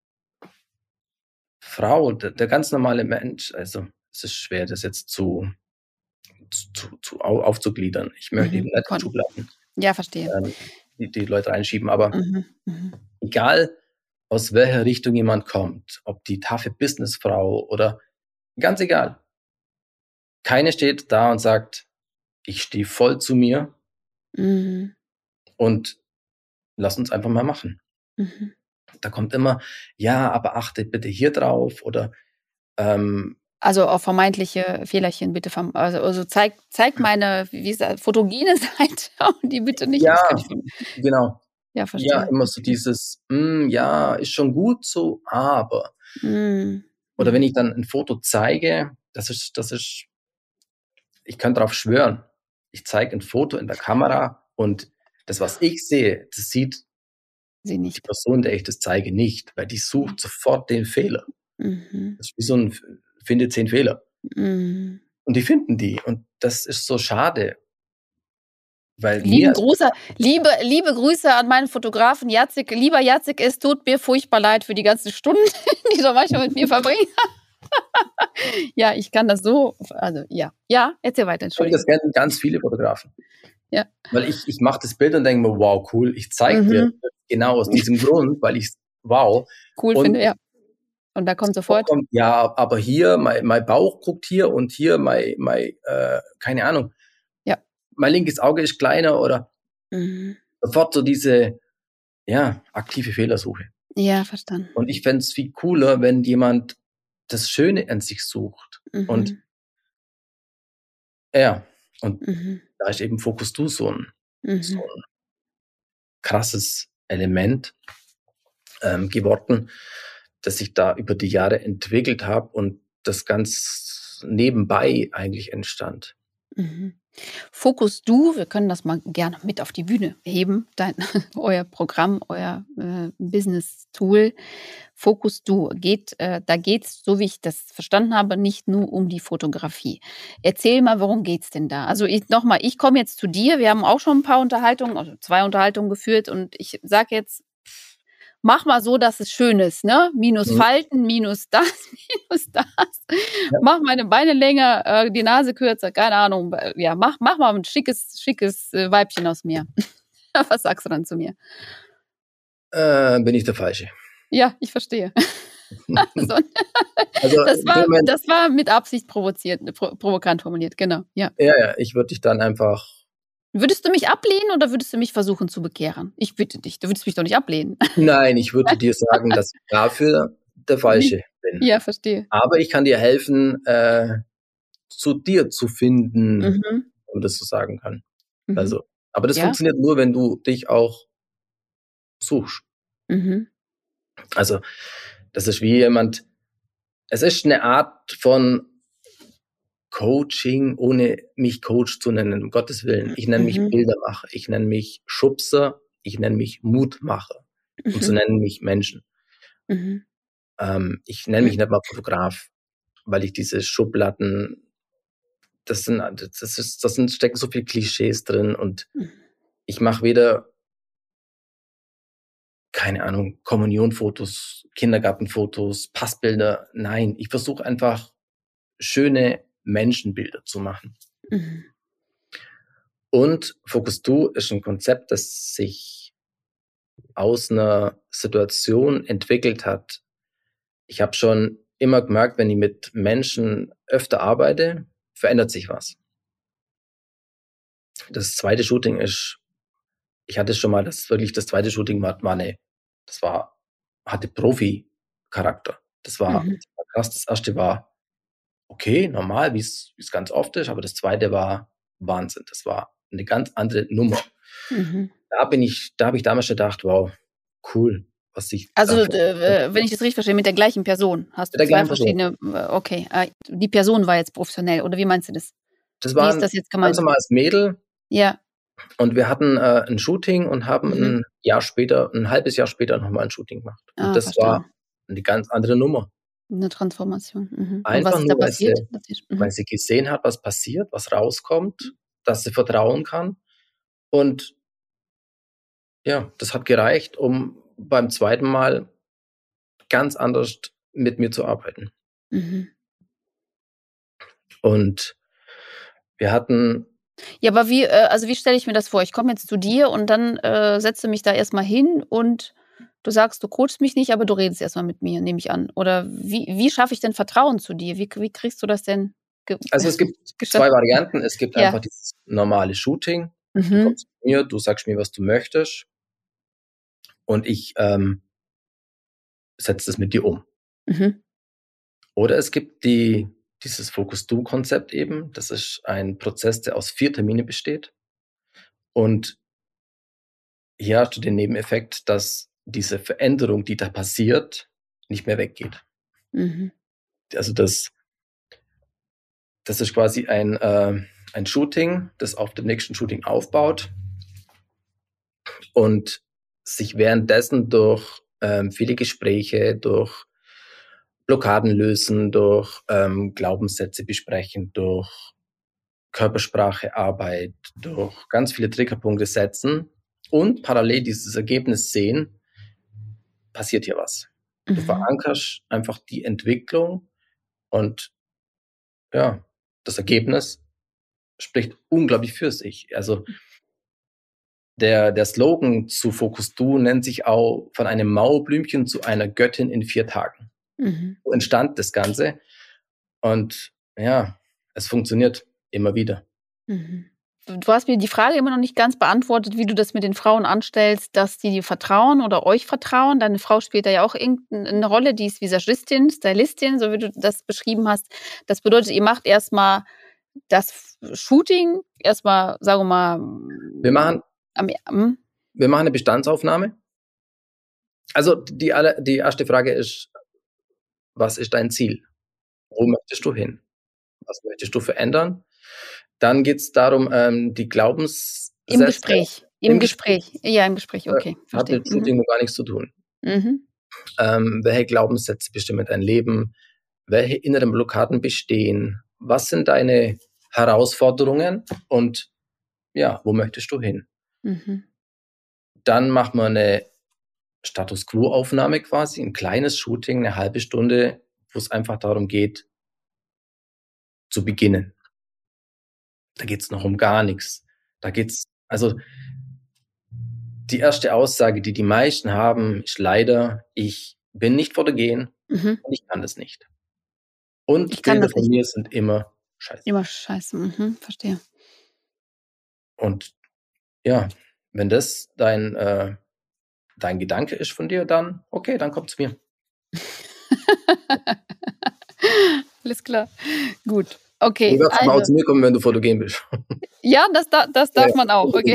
Frau, der, der ganz normale Mensch, also es ist schwer, das jetzt zu, zu, zu au- aufzugliedern. Ich möchte eben Mhm. nicht in Kon- Schubladen Ja, verstehe. ähm, die, die Leute reinschieben, aber Mhm. Mhm. egal aus welcher Richtung jemand kommt, ob die taffe Businessfrau oder ganz egal, keine steht da und sagt, ich stehe voll zu mir Mhm. und lass uns einfach mal machen. Mhm. Da kommt immer, ja, aber achte bitte hier drauf oder ähm, Also auf vermeintliche Fehlerchen bitte verm also also zeig zeig meine, wie ist das, fotogene Seite und die bitte nicht, das kann ja, ich von genau. ja, Ja, verstehe. immer so Okay. dieses, hm, ja, ist schon gut so, aber. Mhm. Oder wenn Mhm. ich dann ein Foto zeige, das ist, das ist, ich kann drauf schwören. Ich zeige ein Foto in der Kamera und das, was ich sehe, das sieht Sie die nicht. Person, der ich das zeige, nicht, weil die sucht sofort den Fehler. Mhm. Das ist wie so ein, finde zehn Fehler. Mhm. Und die finden die. Und das ist so schade, weil mir Lieben als Gruße liebe liebe Grüße an meinen Fotografen Jacek. Lieber Jacek, es tut mir furchtbar leid für die ganzen Stunden, die du manchmal mit mir verbringst. Ja, ich kann das so also ja. Ja, erzähl weiter, und das Entschuldigung. kennen ganz viele Fotografen. Ja. Weil ich, ich mache das Bild und denke mir, wow, cool, ich zeige dir Mhm. genau aus diesem Grund, weil ich, wow. Cool Und finde, ja. Und da kommt sofort sofort kommt, ja, aber hier, mein, mein Bauch guckt hier und hier, mein, mein äh, keine Ahnung, ja. mein linkes Auge ist kleiner oder Mhm. sofort so diese, ja, aktive Fehlersuche. Ja, verstanden. Und ich fände es viel cooler, wenn jemand das Schöne an sich sucht. Und Mhm. ja, und Mhm. da ist eben Focus Du so ein, so Mhm. ein krasses Element ähm, geworden, das ich da über die Jahre entwickelt habe und das ganz nebenbei eigentlich entstand. Mhm. Fokus Du, wir können das mal gerne mit auf die Bühne heben, dein euer Programm, euer, äh, Business-Tool. Fokus Du geht äh, da geht's, so wie ich das verstanden habe, nicht nur um die Fotografie. Erzähl mal, worum geht's denn da? Also, ich noch mal, ich komme jetzt zu dir. Wir haben auch schon ein paar Unterhaltungen, also zwei Unterhaltungen geführt und ich sage jetzt: „Mach mal so, dass es schön ist, ne? Minus Mhm. Falten, minus das, minus das. Ja. Mach meine Beine länger, äh, die Nase kürzer“, keine Ahnung. Äh, ja, mach mach mal ein schickes schickes, äh, Weibchen aus mir. Was sagst du dann zu mir? Äh, bin ich der Falsche. Ja, ich verstehe. So, Also das in dem war Moment, das war mit Absicht provoziert pro provokant formuliert, genau, ja. ja, ja, ich würde dich dann einfach, Würdest du mich ablehnen oder würdest du mich versuchen zu bekehren? Ich bitte dich, du würdest mich doch nicht ablehnen. nein, ich würde dir sagen, dass ich dafür der Wie? Falsche bin. Ja, verstehe. Aber ich kann dir helfen, äh, zu dir zu finden, Mhm, wenn man das so sagen kann. mhm. Also, aber das Ja, funktioniert nur, wenn du dich auch suchst. mhm, Also, das ist wie jemand, es ist eine Art von Coaching, ohne mich Coach zu nennen, um Gottes Willen. Ich nenne mich mhm, Bildermacher, ich nenne mich Schubser, ich nenne mich Mutmacher. Und so mhm, nennen mich Menschen. mhm, Ähm, ich nenne mich nicht mal Fotograf, weil ich diese Schubladen, das sind, das ist, das sind, stecken so viele Klischees drin und mhm, ich mache weder, keine Ahnung, Kommunionfotos, Kindergartenfotos, Passbilder. Nein, ich versuche einfach schöne Menschenbilder zu machen. mhm, Und Focus Du ist ein Konzept, das sich aus einer Situation entwickelt hat. Ich habe schon immer gemerkt, wenn ich mit Menschen öfter arbeite, verändert sich was. Das zweite Shooting ist, ich hatte schon mal, das wirklich das zweite Shooting war, war eine das war, hatte Profi-Charakter. Das war, Mhm. das war krass. Das erste war okay, normal, wie es wie es ganz oft ist, aber das zweite war Wahnsinn. Das war eine ganz andere Nummer. Mhm. Da bin ich, da habe ich damals schon gedacht, wow, cool, was ich Also, da äh, wenn ich das richtig verstehe, mit der gleichen Person hast mit du der zwei gleichen Person. verschiedene, äh, okay, äh, die Person war jetzt professionell oder wie meinst du das? Das Wie war ist ein das jetzt ganz gemeint? normales Mädel Ja. und wir hatten, äh, 'n Shooting und haben Mhm. ein Jahr später, ein halbes Jahr später noch mal 'n Shooting gemacht. Und Ah, das war verstanden. eine ganz andere Nummer. 'Ne Transformation. Mhm. Und was Einfach ist da nur, weil passiert? sie Das ist weil mhm. sie gesehen hat, was passiert, was rauskommt, dass sie vertrauen kann. Und ja, das hat gereicht, um beim zweiten Mal ganz anders mit mir zu arbeiten. Mhm. Und wir hatten Ja, aber wie, äh also, wie stelle ich mir das vor? Ich komme jetzt zu dir und dann, äh, setzt du mich da erst mal hin und du sagst, du coachst mich nicht, aber du redest erst mal mit mir, nehme ich an. Oder wie wie schaffe ich denn Vertrauen zu dir? Wie wie kriegst du das denn ge also, es gibt zwei geschafft? Varianten. Es gibt Ja. einfach dieses normale Shooting. Du Mhm. kommst zu mir, du sagst mir, was du möchtest und ich, ähm, setze das mit dir um. Mhm. Oder es gibt die dieses Focus-Do-Konzept eben. Das ist ein Prozess, der aus vier Terminen besteht. Und hier hast du den Nebeneffekt, dass diese Veränderung, die da passiert, nicht mehr weggeht. Mhm. Also, das das ist quasi ein, äh ein Shooting, das auf dem nächsten Shooting aufbaut und sich währenddessen durch, ähm, viele Gespräche, durch Blockaden lösen, durch, ähm, Glaubenssätze besprechen, durch Körpersprache, Arbeit, durch ganz viele Triggerpunkte setzen und parallel dieses Ergebnis sehen, passiert hier was. Du Mhm. verankerst einfach die Entwicklung und ja, das Ergebnis spricht unglaublich für sich. Also der, der Slogan zu Focus Du nennt sich auch von einem Mauerblümchen zu einer Göttin in vier Tagen. Mhm. So entstand das Ganze und ja, es funktioniert immer wieder. Mhm. Du du hast mir die Frage immer noch nicht ganz beantwortet, wie du das mit den Frauen anstellst, dass die dir vertrauen oder euch vertrauen. Deine Frau spielt da ja auch irgend 'n 'ne Rolle, die ist Visagistin, Stylistin, so wie du das beschrieben hast. Das bedeutet, ihr macht erst mal das F Shooting, erst mal, sagen wir mal, Wir hm, machen, am hm? wir machen eine Bestandsaufnahme. Also die, alle, die erste Frage ist, was ist dein Ziel? Wo möchtest du hin? Was möchtest du verändern? Dann geht es darum, ähm, die Im Glaubenssätze Gespräch. Im im Gespräch, Gespräch. Ja, im Gespräch, äh, okay, hat verstehe. mit Mhm. Shooting noch gar nichts zu tun. Mhm. Ähm, welche Glaubenssätze bestimmen dein Leben? Welche inneren Blockaden bestehen? Was sind deine Herausforderungen? Und ja, wo möchtest du hin? Mhm. Dann macht man eine Status-Quo-Aufnahme quasi, ein kleines Shooting, eine halbe Stunde, wo es einfach darum geht, zu beginnen. Da geht es noch um gar nichts. Da geht's, also die erste Aussage, die die meisten haben, ist leider: „Ich bin nicht fotogen Mhm. und ich kann das nicht.“ Ich Und kann Bilder das von nicht. mir sind immer scheiße. Immer scheiße. Mhm, verstehe. Und ja, wenn das dein, äh dein Gedanke ist von dir, dann okay, dann komm zu mir. Alles klar. Gut. Du Okay, darfst aber auch also zu mir kommen, wenn du fotogen bist. ja, das da das Ja, darf man auch, okay. unbedingt.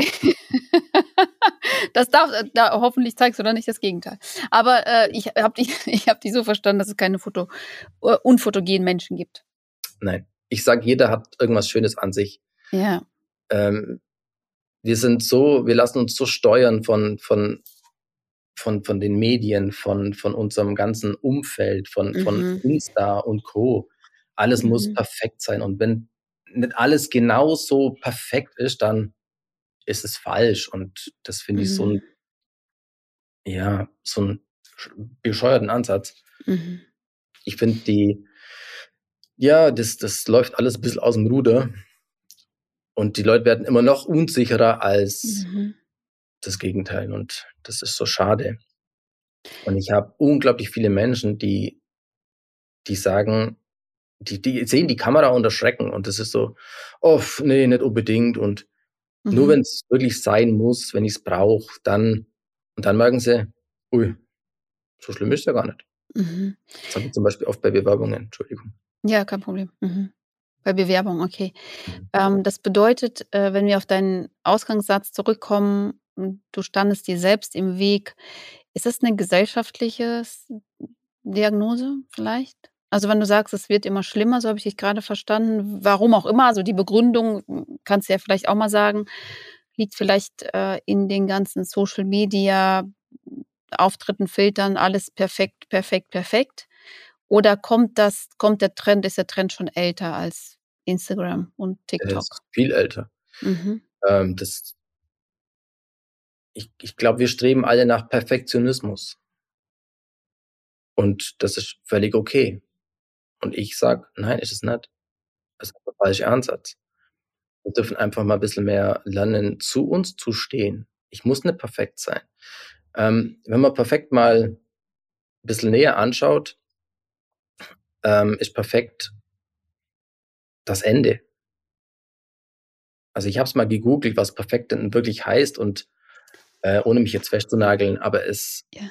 Das darf da hoffentlich zeigst du dann nicht das Gegenteil. Aber, äh, ich habe dich ich habe dich so verstanden, dass es keine Foto äh, unfotogenen Menschen gibt. Nein. Ich sage, jeder hat irgendwas Schönes an sich. Ja. Ähm, wir sind so wir lassen uns so steuern von von von von den Medien, von von unserem ganzen Umfeld, von von Mhm. Insta und Co. Alles muss Mhm. perfekt sein und wenn nicht alles genauso perfekt ist, dann ist es falsch und das finde ich so Mhm. 'n ja, so 'n sch bescheuerten Ansatz. Mhm. Ich finde die ja, das das läuft alles 'n bisschen aus'm Ruder und die Leute werden immer noch unsicherer als Mhm. das Gegenteil und das ist so schade. Und ich habe unglaublich viele Menschen, die die sagen, die die sehen die Kamera und erschrecken und das ist so: „Oh, f ne, nicht unbedingt“ und nur Mhm. wenn's wirklich sein muss, wenn ich's brauche, dann und dann merken sie Ui, so schlimm ist ja gar nicht. Mhm. Das habe ich zum Beispiel oft bei Bewerbungen, Entschuldigung. Ja, kein Problem. Mhm. Bei Bewerbung, okay. Mhm. Ähm, das bedeutet, äh, wenn wir auf deinen Ausgangssatz zurückkommen, hm, du standest dir selbst im Weg. Ist das 'ne gesellschaftliche s Diagnose vielleicht? Also, wenn du sagst, es wird immer schlimmer, so habe ich dich grade verstanden, warum auch immer, also die Begründung, hm, kannst du ja vielleicht auch mal sagen, liegt vielleicht, äh, in den ganzen Social Media Auftritten, Filtern, alles perfekt, perfekt, perfekt? Oder kommt das kommt der Trend ist der Trend schon älter als Instagram und Der TikTok? ist viel älter. Mhm. Ähm, das ich ich glaube, wir streben alle nach Perfektionismus. Und das ist völlig okay. Und ich sage: „Nein, ist es nicht. Das ist der falsche Ansatz.“ Wir dürfen einfach mal bisschen mehr lernen, zu uns zu stehen. Ich muss nicht perfekt sein. Ähm, wenn man perfekt mal bisschen näher anschaut ähm, ist perfekt das Ende. Also, ich habe es mal gegoogelt, was perfekt denn wirklich heißt und, äh, ohne mich jetzt festzunageln, aber es Ja.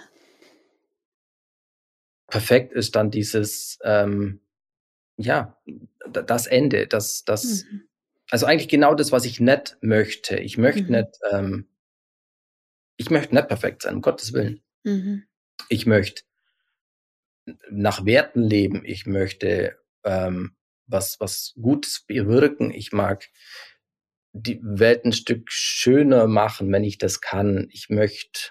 perfekt ist dann dieses, ähm, ja, d das Ende, das das Mhm. also, eigentlich genau das, was ich nicht möchte. Ich möchte Mhm. nicht, ähm ich möchte nicht perfekt sein, um Gottes Willen. Mhm. Ich möchte n nach Werten leben. Ich möchte, ähm, was was Gutes bewirken. Ich mag die Welt 'n Stück schöner machen, wenn ich das kann. Ich möchte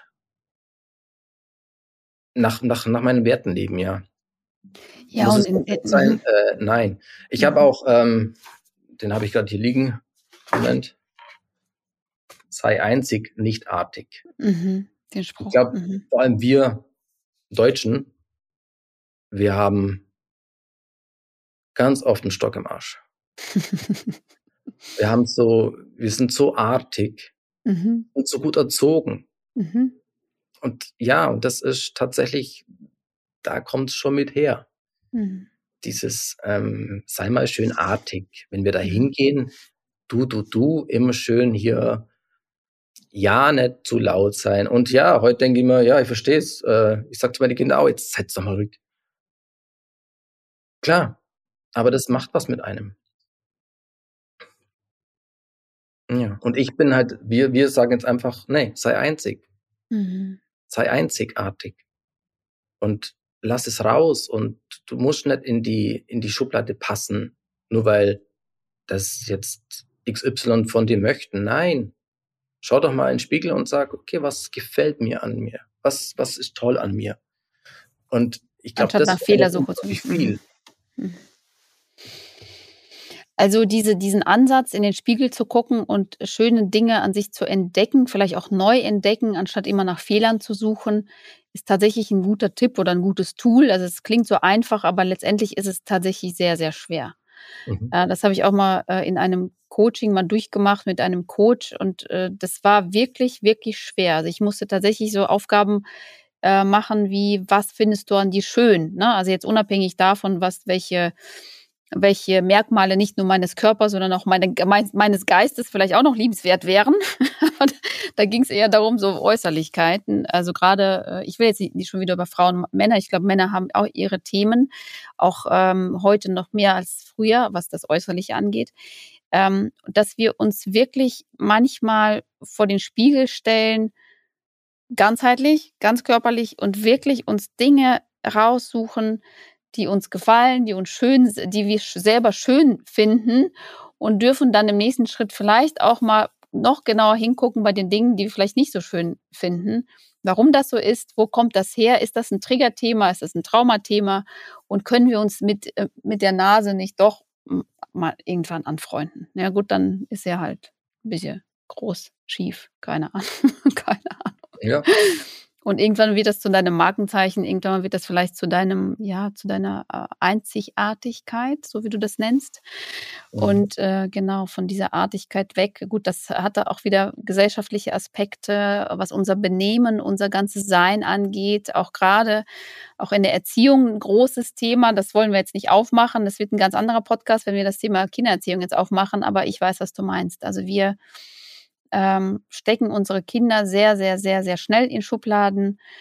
nach nach nach meinen Werten leben, ja. Ja, Muss und es in i perfekt sein? mhm. Äh, nein. Ich habe Mhm. auch, ähm den habe ich grad hier liegen. Moment. „Sei einzig, nicht artig.“ Mhm, den Ich Spruch. glaube, Mhm. vor allem wir Deutschen wir haben ganz oft 'n Stock im Arsch. Wir haben so wir sind so artig Mhm. und so gut erzogen. Mhm. Und ja, und das ist tatsächlich da kommt's schon mit her. Mhm. Dieses, ähm: „Sei mal schön artig.“ Wenn wir da Mhm. hingehen: „Du, du, du“, immer schön hier ja, nicht zu laut sein. Und ja, heute denke ich mir: „Ja, ich verstehe es.“ Äh, ich sage zu meinen Kindern auch: „Jetzt setzt doch mal ruhig.“ Klar, aber das macht was mit einem. Ja, und ich bin halt wir wir sagen jetzt einfach: „Ne, sei einzig.“ Mhm. Sei einzigartig und lass es raus und du musst nicht in die in die Schublade passen, nur weil das jetzt XY von dir möchten. Nein, schau doch mal in 'n Spiegel und sag: „Okay, was gefällt mir an mir? Was was ist toll an mir?“ Und ich glaube, Anstatt das nach verändert Fehlersuche zu unglaublich mhm. viel. Mhm. Also, diese diesen Ansatz, in den Spiegel zu gucken und schöne Dinge an sich zu entdecken, vielleicht auch neu entdecken, anstatt immer nach Fehlern zu suchen, ist tatsächlich 'n guter Tipp oder 'n gutes Tool. Also, es klingt so einfach, aber letztendlich ist es tatsächlich sehr, sehr schwer. Mhm. Äh, das habe ich auch mal, äh, in einem Coaching mal durchgemacht mit einem Coach und, äh, das war wirklich, wirklich schwer. Also, ich musste tatsächlich so Aufgaben, äh, machen wie: „Was findest du an dir schön?“, ne? Also, jetzt unabhängig davon, was welche welche Merkmale nicht nur meines Körpers, sondern auch meine mein meines Geistes vielleicht auch noch liebenswert wären. Und da ging's eher darum, so Äußerlichkeiten. Also, grade, äh ich will jetzt nicht nicht schon wieder über Frauen Männer ich glaube, Männer haben auch ihre Themen, auch, ähm, heute noch mehr als früher, was das Äußerliche angeht. Ähm, dass wir uns wirklich manchmal vor den Spiegel stellen, ganzheitlich, ganz körperlich und wirklich uns Dinge raussuchen, die uns gefallen, die uns schön s die wir sch selber schön finden und dürfen dann im nächsten Schritt vielleicht auch mal noch genauer hingucken bei den Dingen, die wir vielleicht nicht so schön finden. Warum das so ist, wo kommt das her? Ist das 'n Triggerthema? Ist das 'n Traumathema? Und können wir uns mit äh, mit der Nase nicht doch m mal irgendwann anfreunden? Ja gut, dann ist er halt 'n bisschen groß, schief, keine Ahnung, keine Ahnung. Ja. Und irgendwann wird das zu deinem Markenzeichen, irgendwann wird das vielleicht zu deinem ja, zu deiner, äh, Einzigartigkeit, so wie du das nennst. Mhm. Und, äh, genau, von dieser Artigkeit weg gut, das hat da auch wieder gesellschaftliche Aspekte, was unser Benehmen, unser ganzes Sein angeht, auch grade auch in der Erziehung 'n großes Thema. Das wollen wir jetzt nicht aufmachen. Das wird 'n ganz anderer Podcast, wenn wir das Thema Kindererziehung jetzt aufmachen, aber ich weiß, was du meinst. Also, wir, ähm, stecken unsere Kinder sehr, sehr, sehr, sehr schnell in Schubladen.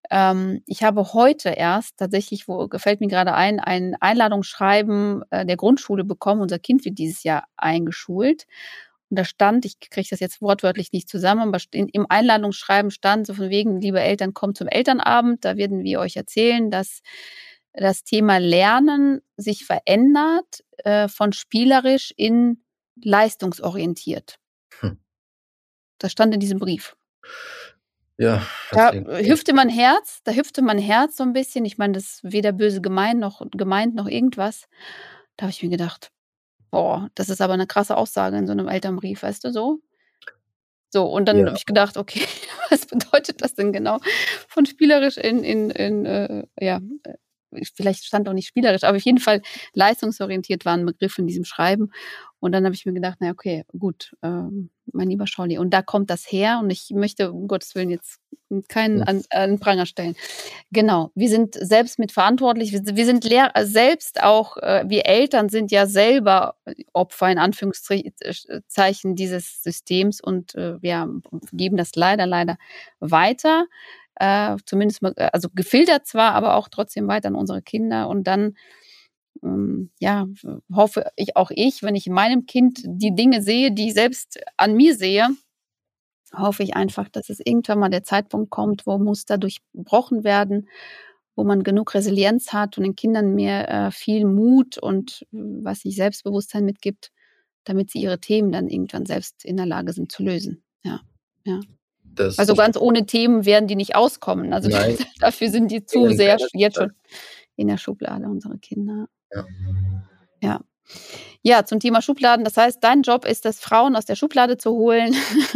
Ähm, ich habe heute erst tatsächlich, wo gefällt mir gerade ein, ein Einladungsschreiben äh, der Grundschule bekommen. Unser Kind wird dieses Jahr eingeschult. Und da stand, ich kriege das jetzt wortwörtlich nicht zusammen, aber in, im Einladungsschreiben stand so von wegen, liebe Eltern, kommt zum Elternabend. Da werden wir euch erzählen, dass das Thema Lernen sich verändert äh, von spielerisch in leistungsorientiert. Hm. Das stand in diesem Brief. Ja. Da hüpfte mein Herz, da hüpfte mein Herz so ein bisschen. Ich meine, das ist weder böse gemeint noch gemeint noch irgendwas. Da habe ich mir gedacht, boah, das ist aber eine krasse Aussage in so einem Elternbrief, weißt du, so? So, und dann ja. habe ich gedacht, okay, was bedeutet das denn genau? Von spielerisch in, in, in äh, ja, vielleicht stand auch nicht spielerisch, aber auf jeden Fall leistungsorientiert war ein Begriff in diesem Schreiben. Und dann habe ich mir gedacht, na okay, gut, ähm, mein lieber Scholli. Und da kommt das her und ich möchte, um Gottes Willen, jetzt keinen an, an Pranger stellen. Genau, wir sind selbst mitverantwortlich, wir, wir sind Lehr- selbst auch, äh, wir Eltern sind ja selber Opfer in Anführungszeichen dieses Systems und äh, wir geben das leider, leider weiter. Äh, zumindest mal, also gefiltert zwar, aber auch trotzdem weiter an unsere Kinder. Und dann ähm, ja, hoffe ich auch ich, wenn ich in meinem Kind die Dinge sehe, die ich selbst an mir sehe, hoffe ich einfach, dass es irgendwann mal der Zeitpunkt kommt, wo Muster durchbrochen werden, wo man genug Resilienz hat und den Kindern mehr äh, viel Mut und was nicht Selbstbewusstsein mitgibt, damit sie ihre Themen dann irgendwann selbst in der Lage sind zu lösen. Ja, ja. Das also ganz ohne Themen werden die nicht auskommen. Also Nein. dafür sind die zu sehr jetzt schon in der Schublade, unsere Kinder. Ja. ja. Ja, zum Thema Schubladen. Das heißt, dein Job ist es, Frauen aus der Schublade zu holen.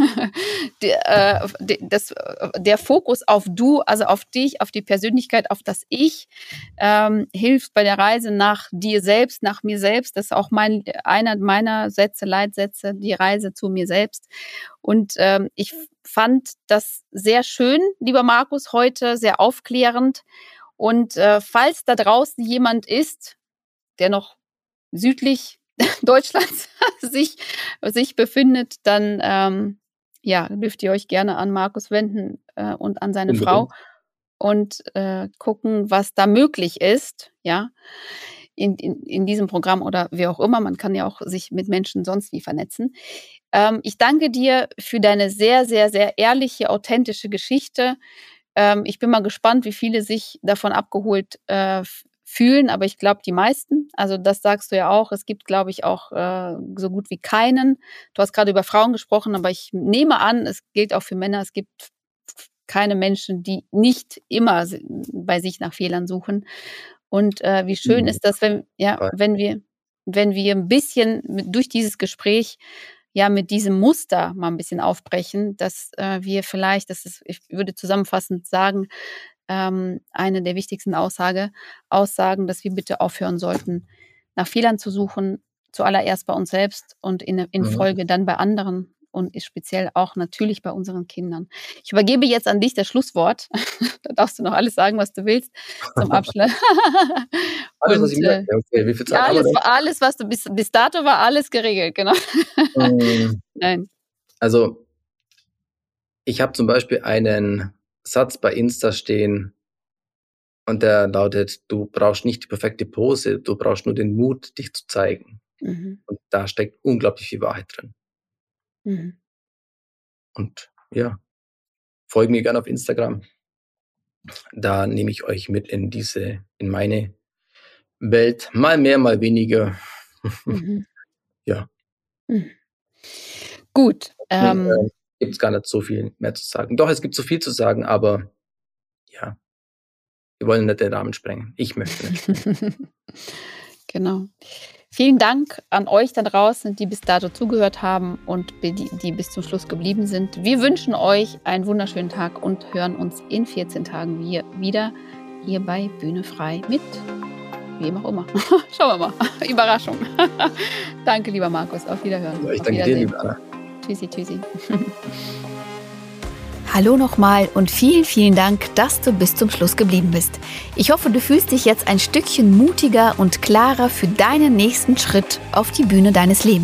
der, äh, das, der Fokus auf du, also auf dich, auf die Persönlichkeit, auf das Ich, ähm, hilft bei der Reise nach dir selbst, nach mir selbst. Das ist auch mein, einer meiner Sätze, Leitsätze, die Reise zu mir selbst. Und ähm, ich fand das sehr schön, lieber Markus, heute sehr aufklärend. Und äh, falls da draußen jemand ist, der noch südlich Deutschlands sich, sich befindet, dann ähm, ja, dürft ihr euch gerne an Markus wenden äh, und an seine Unbedingt. Frau und äh, gucken, was da möglich ist, ja, in, in, in diesem Programm oder wie auch immer. Man kann ja auch sich mit Menschen sonst wie vernetzen. Ähm, ich danke dir für deine sehr, sehr, sehr ehrliche, authentische Geschichte. Ähm, ich bin mal gespannt, wie viele sich davon abgeholt äh, fühlen, aber ich glaube, die meisten, also das sagst du ja auch, es gibt, glaube ich, auch äh, so gut wie keinen. Du hast gerade über Frauen gesprochen, aber ich nehme an, es gilt auch für Männer, es gibt keine Menschen, die nicht immer bei sich nach Fehlern suchen. Und äh, wie schön mhm. ist das, wenn, ja, wenn wir, wenn wir ein bisschen mit, durch dieses Gespräch ja mit diesem Muster mal ein bisschen aufbrechen, dass äh, wir vielleicht, das ist, ich würde zusammenfassend sagen, ähm, eine der wichtigsten Aussage, Aussagen, dass wir bitte aufhören sollten, nach Fehlern zu suchen, zuallererst bei uns selbst und in, in Folge dann bei anderen und speziell auch natürlich bei unseren Kindern. Ich übergebe jetzt an dich das Schlusswort. Da darfst du noch alles sagen, was du willst zum Abschluss. Alles, und, was ich möchte. Okay, wie viel Zeit ja, alles, alles, was du bis, bis dato war alles geregelt, genau. Ähm, Nein. Also, ich habe zum Beispiel einen Satz bei Insta stehen und der lautet, du brauchst nicht die perfekte Pose, du brauchst nur den Mut, dich zu zeigen. Mhm. Und da steckt unglaublich viel Wahrheit drin. Mhm. Und ja, folgt mir gerne auf Instagram. Da nehme ich euch mit in diese, in meine Welt. Mal mehr, mal weniger. Mhm. Ja. Mhm. Gut. Ähm, äh, gibt es gar nicht so viel mehr zu sagen. Doch, es gibt so viel zu sagen, aber ja, wir wollen nicht den Rahmen sprengen. Ich möchte nicht sprengen. Genau. Vielen Dank an euch da draußen, die bis dato zugehört haben und die, die bis zum Schluss geblieben sind. Wir wünschen euch einen wunderschönen Tag und hören uns in vierzehn Tagen wieder hier bei Bühne frei mit wem auch immer. Schauen wir mal. Überraschung. Danke, lieber Markus. Auf Wiederhören. Ja, ich Auf danke dir, liebe Anna. Tschüssi, tschüssi. Hallo nochmal und vielen, vielen Dank, dass du bis zum Schluss geblieben bist. Ich hoffe, du fühlst dich jetzt ein Stückchen mutiger und klarer für deinen nächsten Schritt auf die Bühne deines Lebens.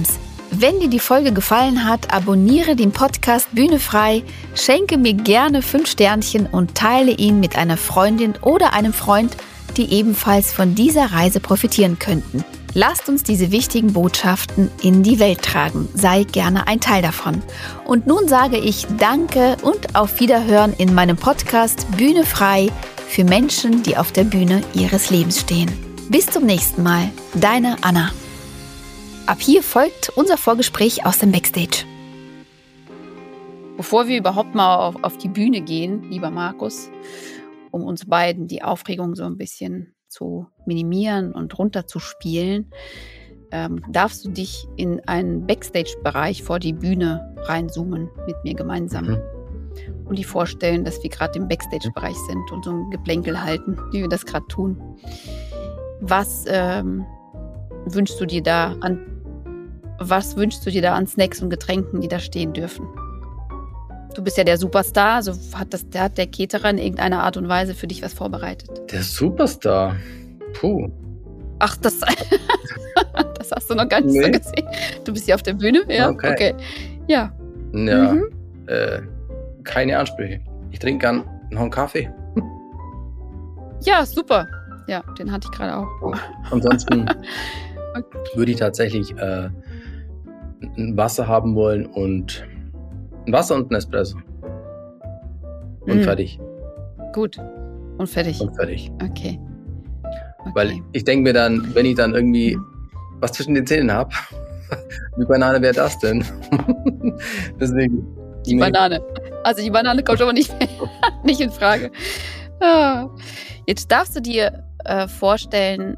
Wenn dir die Folge gefallen hat, abonniere den Podcast Bühne frei, schenke mir gerne fünf Sternchen und teile ihn mit einer Freundin oder einem Freund, die ebenfalls von dieser Reise profitieren könnten. Lasst uns diese wichtigen Botschaften in die Welt tragen. Sei gerne ein Teil davon. Und nun sage ich Danke und auf Wiederhören in meinem Podcast Bühne frei für Menschen, die auf der Bühne ihres Lebens stehen. Bis zum nächsten Mal. Deine Anna. Ab hier folgt unser Vorgespräch aus dem Backstage. Bevor wir überhaupt mal auf, auf die Bühne gehen, lieber Markus, um uns beiden die Aufregung so ein bisschen zu minimieren und runterzuspielen, ähm, darfst du dich in einen Backstage-Bereich vor die Bühne reinzoomen mit mir gemeinsam. Mhm. Und dir vorstellen, dass wir gerade im Backstage-Bereich sind und so ein Geplänkel halten, wie wir das gerade tun. Was ähm, wünschst du dir da an Was wünschst du dir da an Snacks und Getränken, die da stehen dürfen? Du bist ja der Superstar, also hat, das, hat der Caterer in irgendeiner Art und Weise für dich was vorbereitet? Der Superstar? Puh. Ach, das, das hast du noch gar nicht nee. so gesehen. Du bist hier auf der Bühne? Ja, okay. okay. Ja. Ja, mhm. äh, keine Ansprüche. Ich trinke gern noch einen Kaffee. Ja, super. Ja, den hatte ich gerade auch. Oh. Ansonsten okay. würde ich tatsächlich äh, ein Wasser haben wollen und ein Wasser und ein Espresso. Und mm. fertig. Gut. Und fertig. Und fertig. Okay. okay. Weil ich denke mir dann, wenn ich dann irgendwie was zwischen den Zähnen habe, wie Banane wäre das denn? Deswegen. Die nee. Banane. Also die Banane kommt aber nicht, nicht in Frage. Jetzt darfst du dir äh, vorstellen,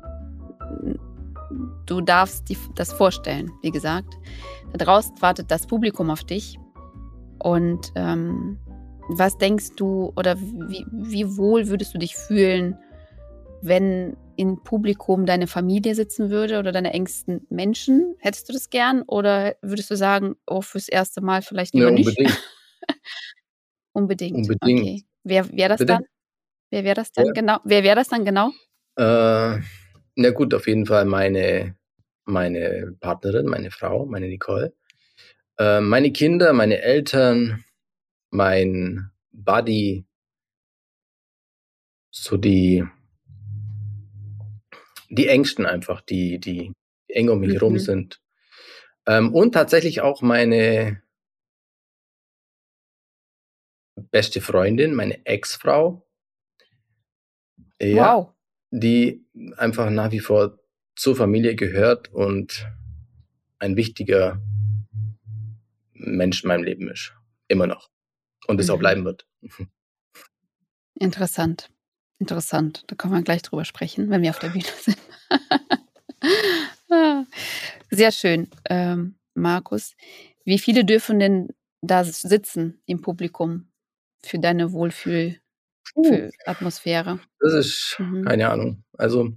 du darfst die, das vorstellen, wie gesagt. Da draußen wartet das Publikum auf dich. Und ähm, was denkst du oder wie, wie wohl würdest du dich fühlen, wenn im Publikum deine Familie sitzen würde oder deine engsten Menschen? Hättest du das gern oder würdest du sagen, oh, fürs erste Mal vielleicht lieber ja, nicht? Unbedingt. unbedingt. Unbedingt. Okay. Wer wäre das Bitte? dann? Wer wäre das dann ja. genau? Wer wäre das dann genau? Äh, na gut, auf jeden Fall meine, meine Partnerin, meine Frau, meine Nicole. Äh, meine Kinder, meine Eltern, mein Buddy, so die, die Ängsten einfach, die, die eng um mich herum Mhm. sind. Ähm, und tatsächlich auch meine beste Freundin, meine Ex-Frau, ja, Wow. die einfach nach wie vor zur Familie gehört und ein wichtiger Mensch in meinem Leben ist. Immer noch. Und es Mhm. auch bleiben wird. Interessant. Interessant. Da können wir gleich drüber sprechen, wenn wir auf der Bühne sind. Ah, sehr schön, ähm, Markus. Wie viele dürfen denn da sitzen im Publikum für deine Wohlfühl, Puh, für Atmosphäre? das ist Mhm. keine Ahnung. Also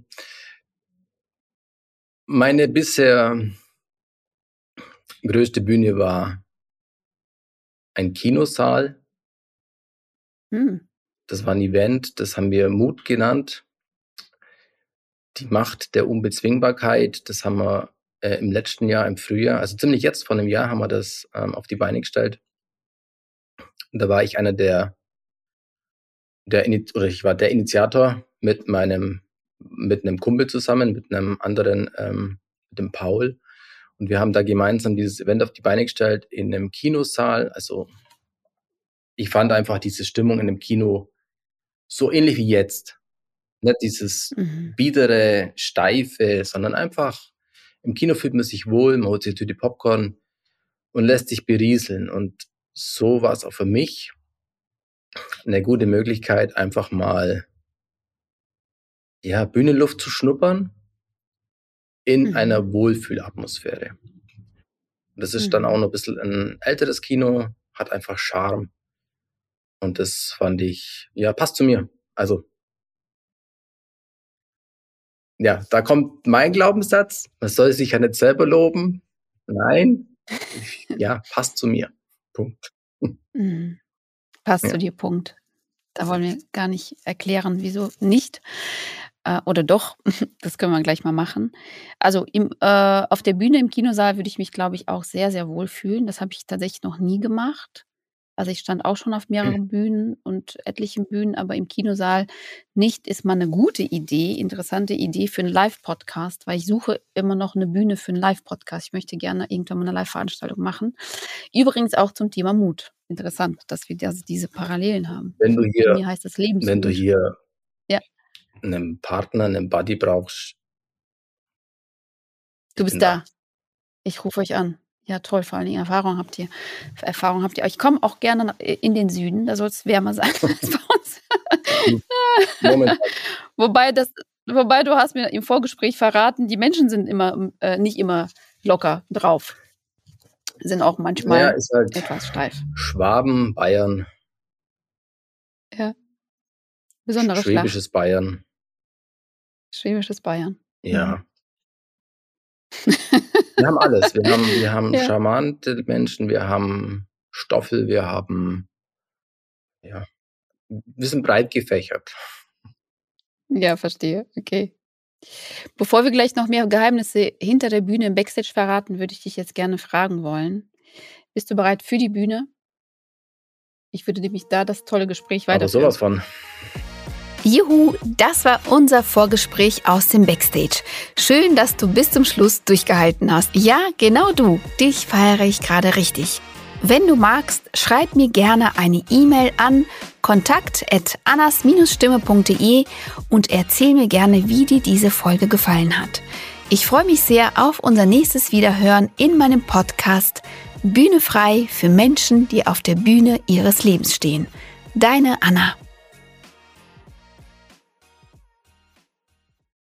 meine bisher größte Bühne war ein Kinosaal. Hm. Das war ein Event, das haben wir Mut genannt. Die Macht der Unbezwingbarkeit, das haben wir äh, im letzten Jahr, im Frühjahr, also ziemlich jetzt vor einem Jahr, haben wir das ähm, auf die Beine gestellt. Und da war ich einer der, der Ini- oder ich war der Initiator mit meinem, mit einem Kumpel zusammen, mit einem anderen, ähm, mit dem Paul. Und wir haben da gemeinsam dieses Event auf die Beine gestellt in einem Kinosaal. Also ich fand einfach diese Stimmung in dem Kino so ähnlich wie jetzt. Nicht dieses Mhm. biedere, steife, sondern einfach im Kino fühlt man sich wohl, man holt sich eine Tüte Popcorn und lässt sich berieseln. Und so war es auch für mich eine gute Möglichkeit, einfach mal ja, Bühnenluft zu schnuppern in Mhm. einer Wohlfühlatmosphäre. Das ist Mhm. dann auch noch ein bisschen ein älteres Kino, hat einfach Charme. Und das fand ich, ja, passt zu mir. Also, ja, da kommt mein Glaubenssatz. Man soll sich ja nicht selber loben. Nein. Ja, passt zu mir. Punkt. Mhm. Passt Ja. zu dir, Punkt. Da wollen wir gar nicht erklären, wieso nicht. Äh, oder doch, das können wir gleich mal machen. Also im, äh, auf der Bühne im Kinosaal würde ich mich, glaube ich, auch sehr, sehr wohl fühlen. Das habe ich tatsächlich noch nie gemacht. Also ich stand auch schon auf mehreren Bühnen und etlichen Bühnen, aber im Kinosaal nicht, ist mal eine gute Idee, interessante Idee für einen Live-Podcast, weil ich suche immer noch eine Bühne für einen Live-Podcast. Ich möchte gerne irgendwann mal eine Live-Veranstaltung machen. Übrigens auch zum Thema Mut. Interessant, dass wir das, diese Parallelen haben. Wenn du hier, Bei mir heißt das Lebensmut. wenn du hier Ja. einen Partner, einen Buddy brauchst. Du bist da. da. Ich rufe euch an. Ja, toll, vor allen Dingen Erfahrung habt ihr. Erfahrung habt ihr. Ich komme auch gerne in den Süden, da soll es wärmer sein als bei uns. Momentan. wobei, das, wobei du hast mir im Vorgespräch verraten, die Menschen sind immer äh, nicht immer locker drauf. Sind auch manchmal ja, ist halt etwas steif. Schwaben, Bayern. Ja. Besondere Schwäbisches Schlacht. Bayern. Schwäbisches Bayern. Ja. Mhm. Wir haben alles. Wir haben, wir haben ja. charmante Menschen, wir haben Stoffel, wir haben, ja, wir sind breit gefächert. Ja, verstehe. Okay. Bevor wir gleich noch mehr Geheimnisse hinter der Bühne im Backstage verraten, würde ich dich jetzt gerne fragen wollen. Bist du bereit für die Bühne? Ich würde nämlich da das tolle Gespräch weiterführen. Aber sowas von. Juhu, das war unser Vorgespräch aus dem Backstage. Schön, dass du bis zum Schluss durchgehalten hast. Ja, genau du. Dich feiere ich gerade richtig. Wenn du magst, schreib mir gerne eine E-Mail an kontakt at annas stimme punkt de und erzähl mir gerne, wie dir diese Folge gefallen hat. Ich freue mich sehr auf unser nächstes Wiederhören in meinem Podcast Bühne frei für Menschen, die auf der Bühne ihres Lebens stehen. Deine Anna.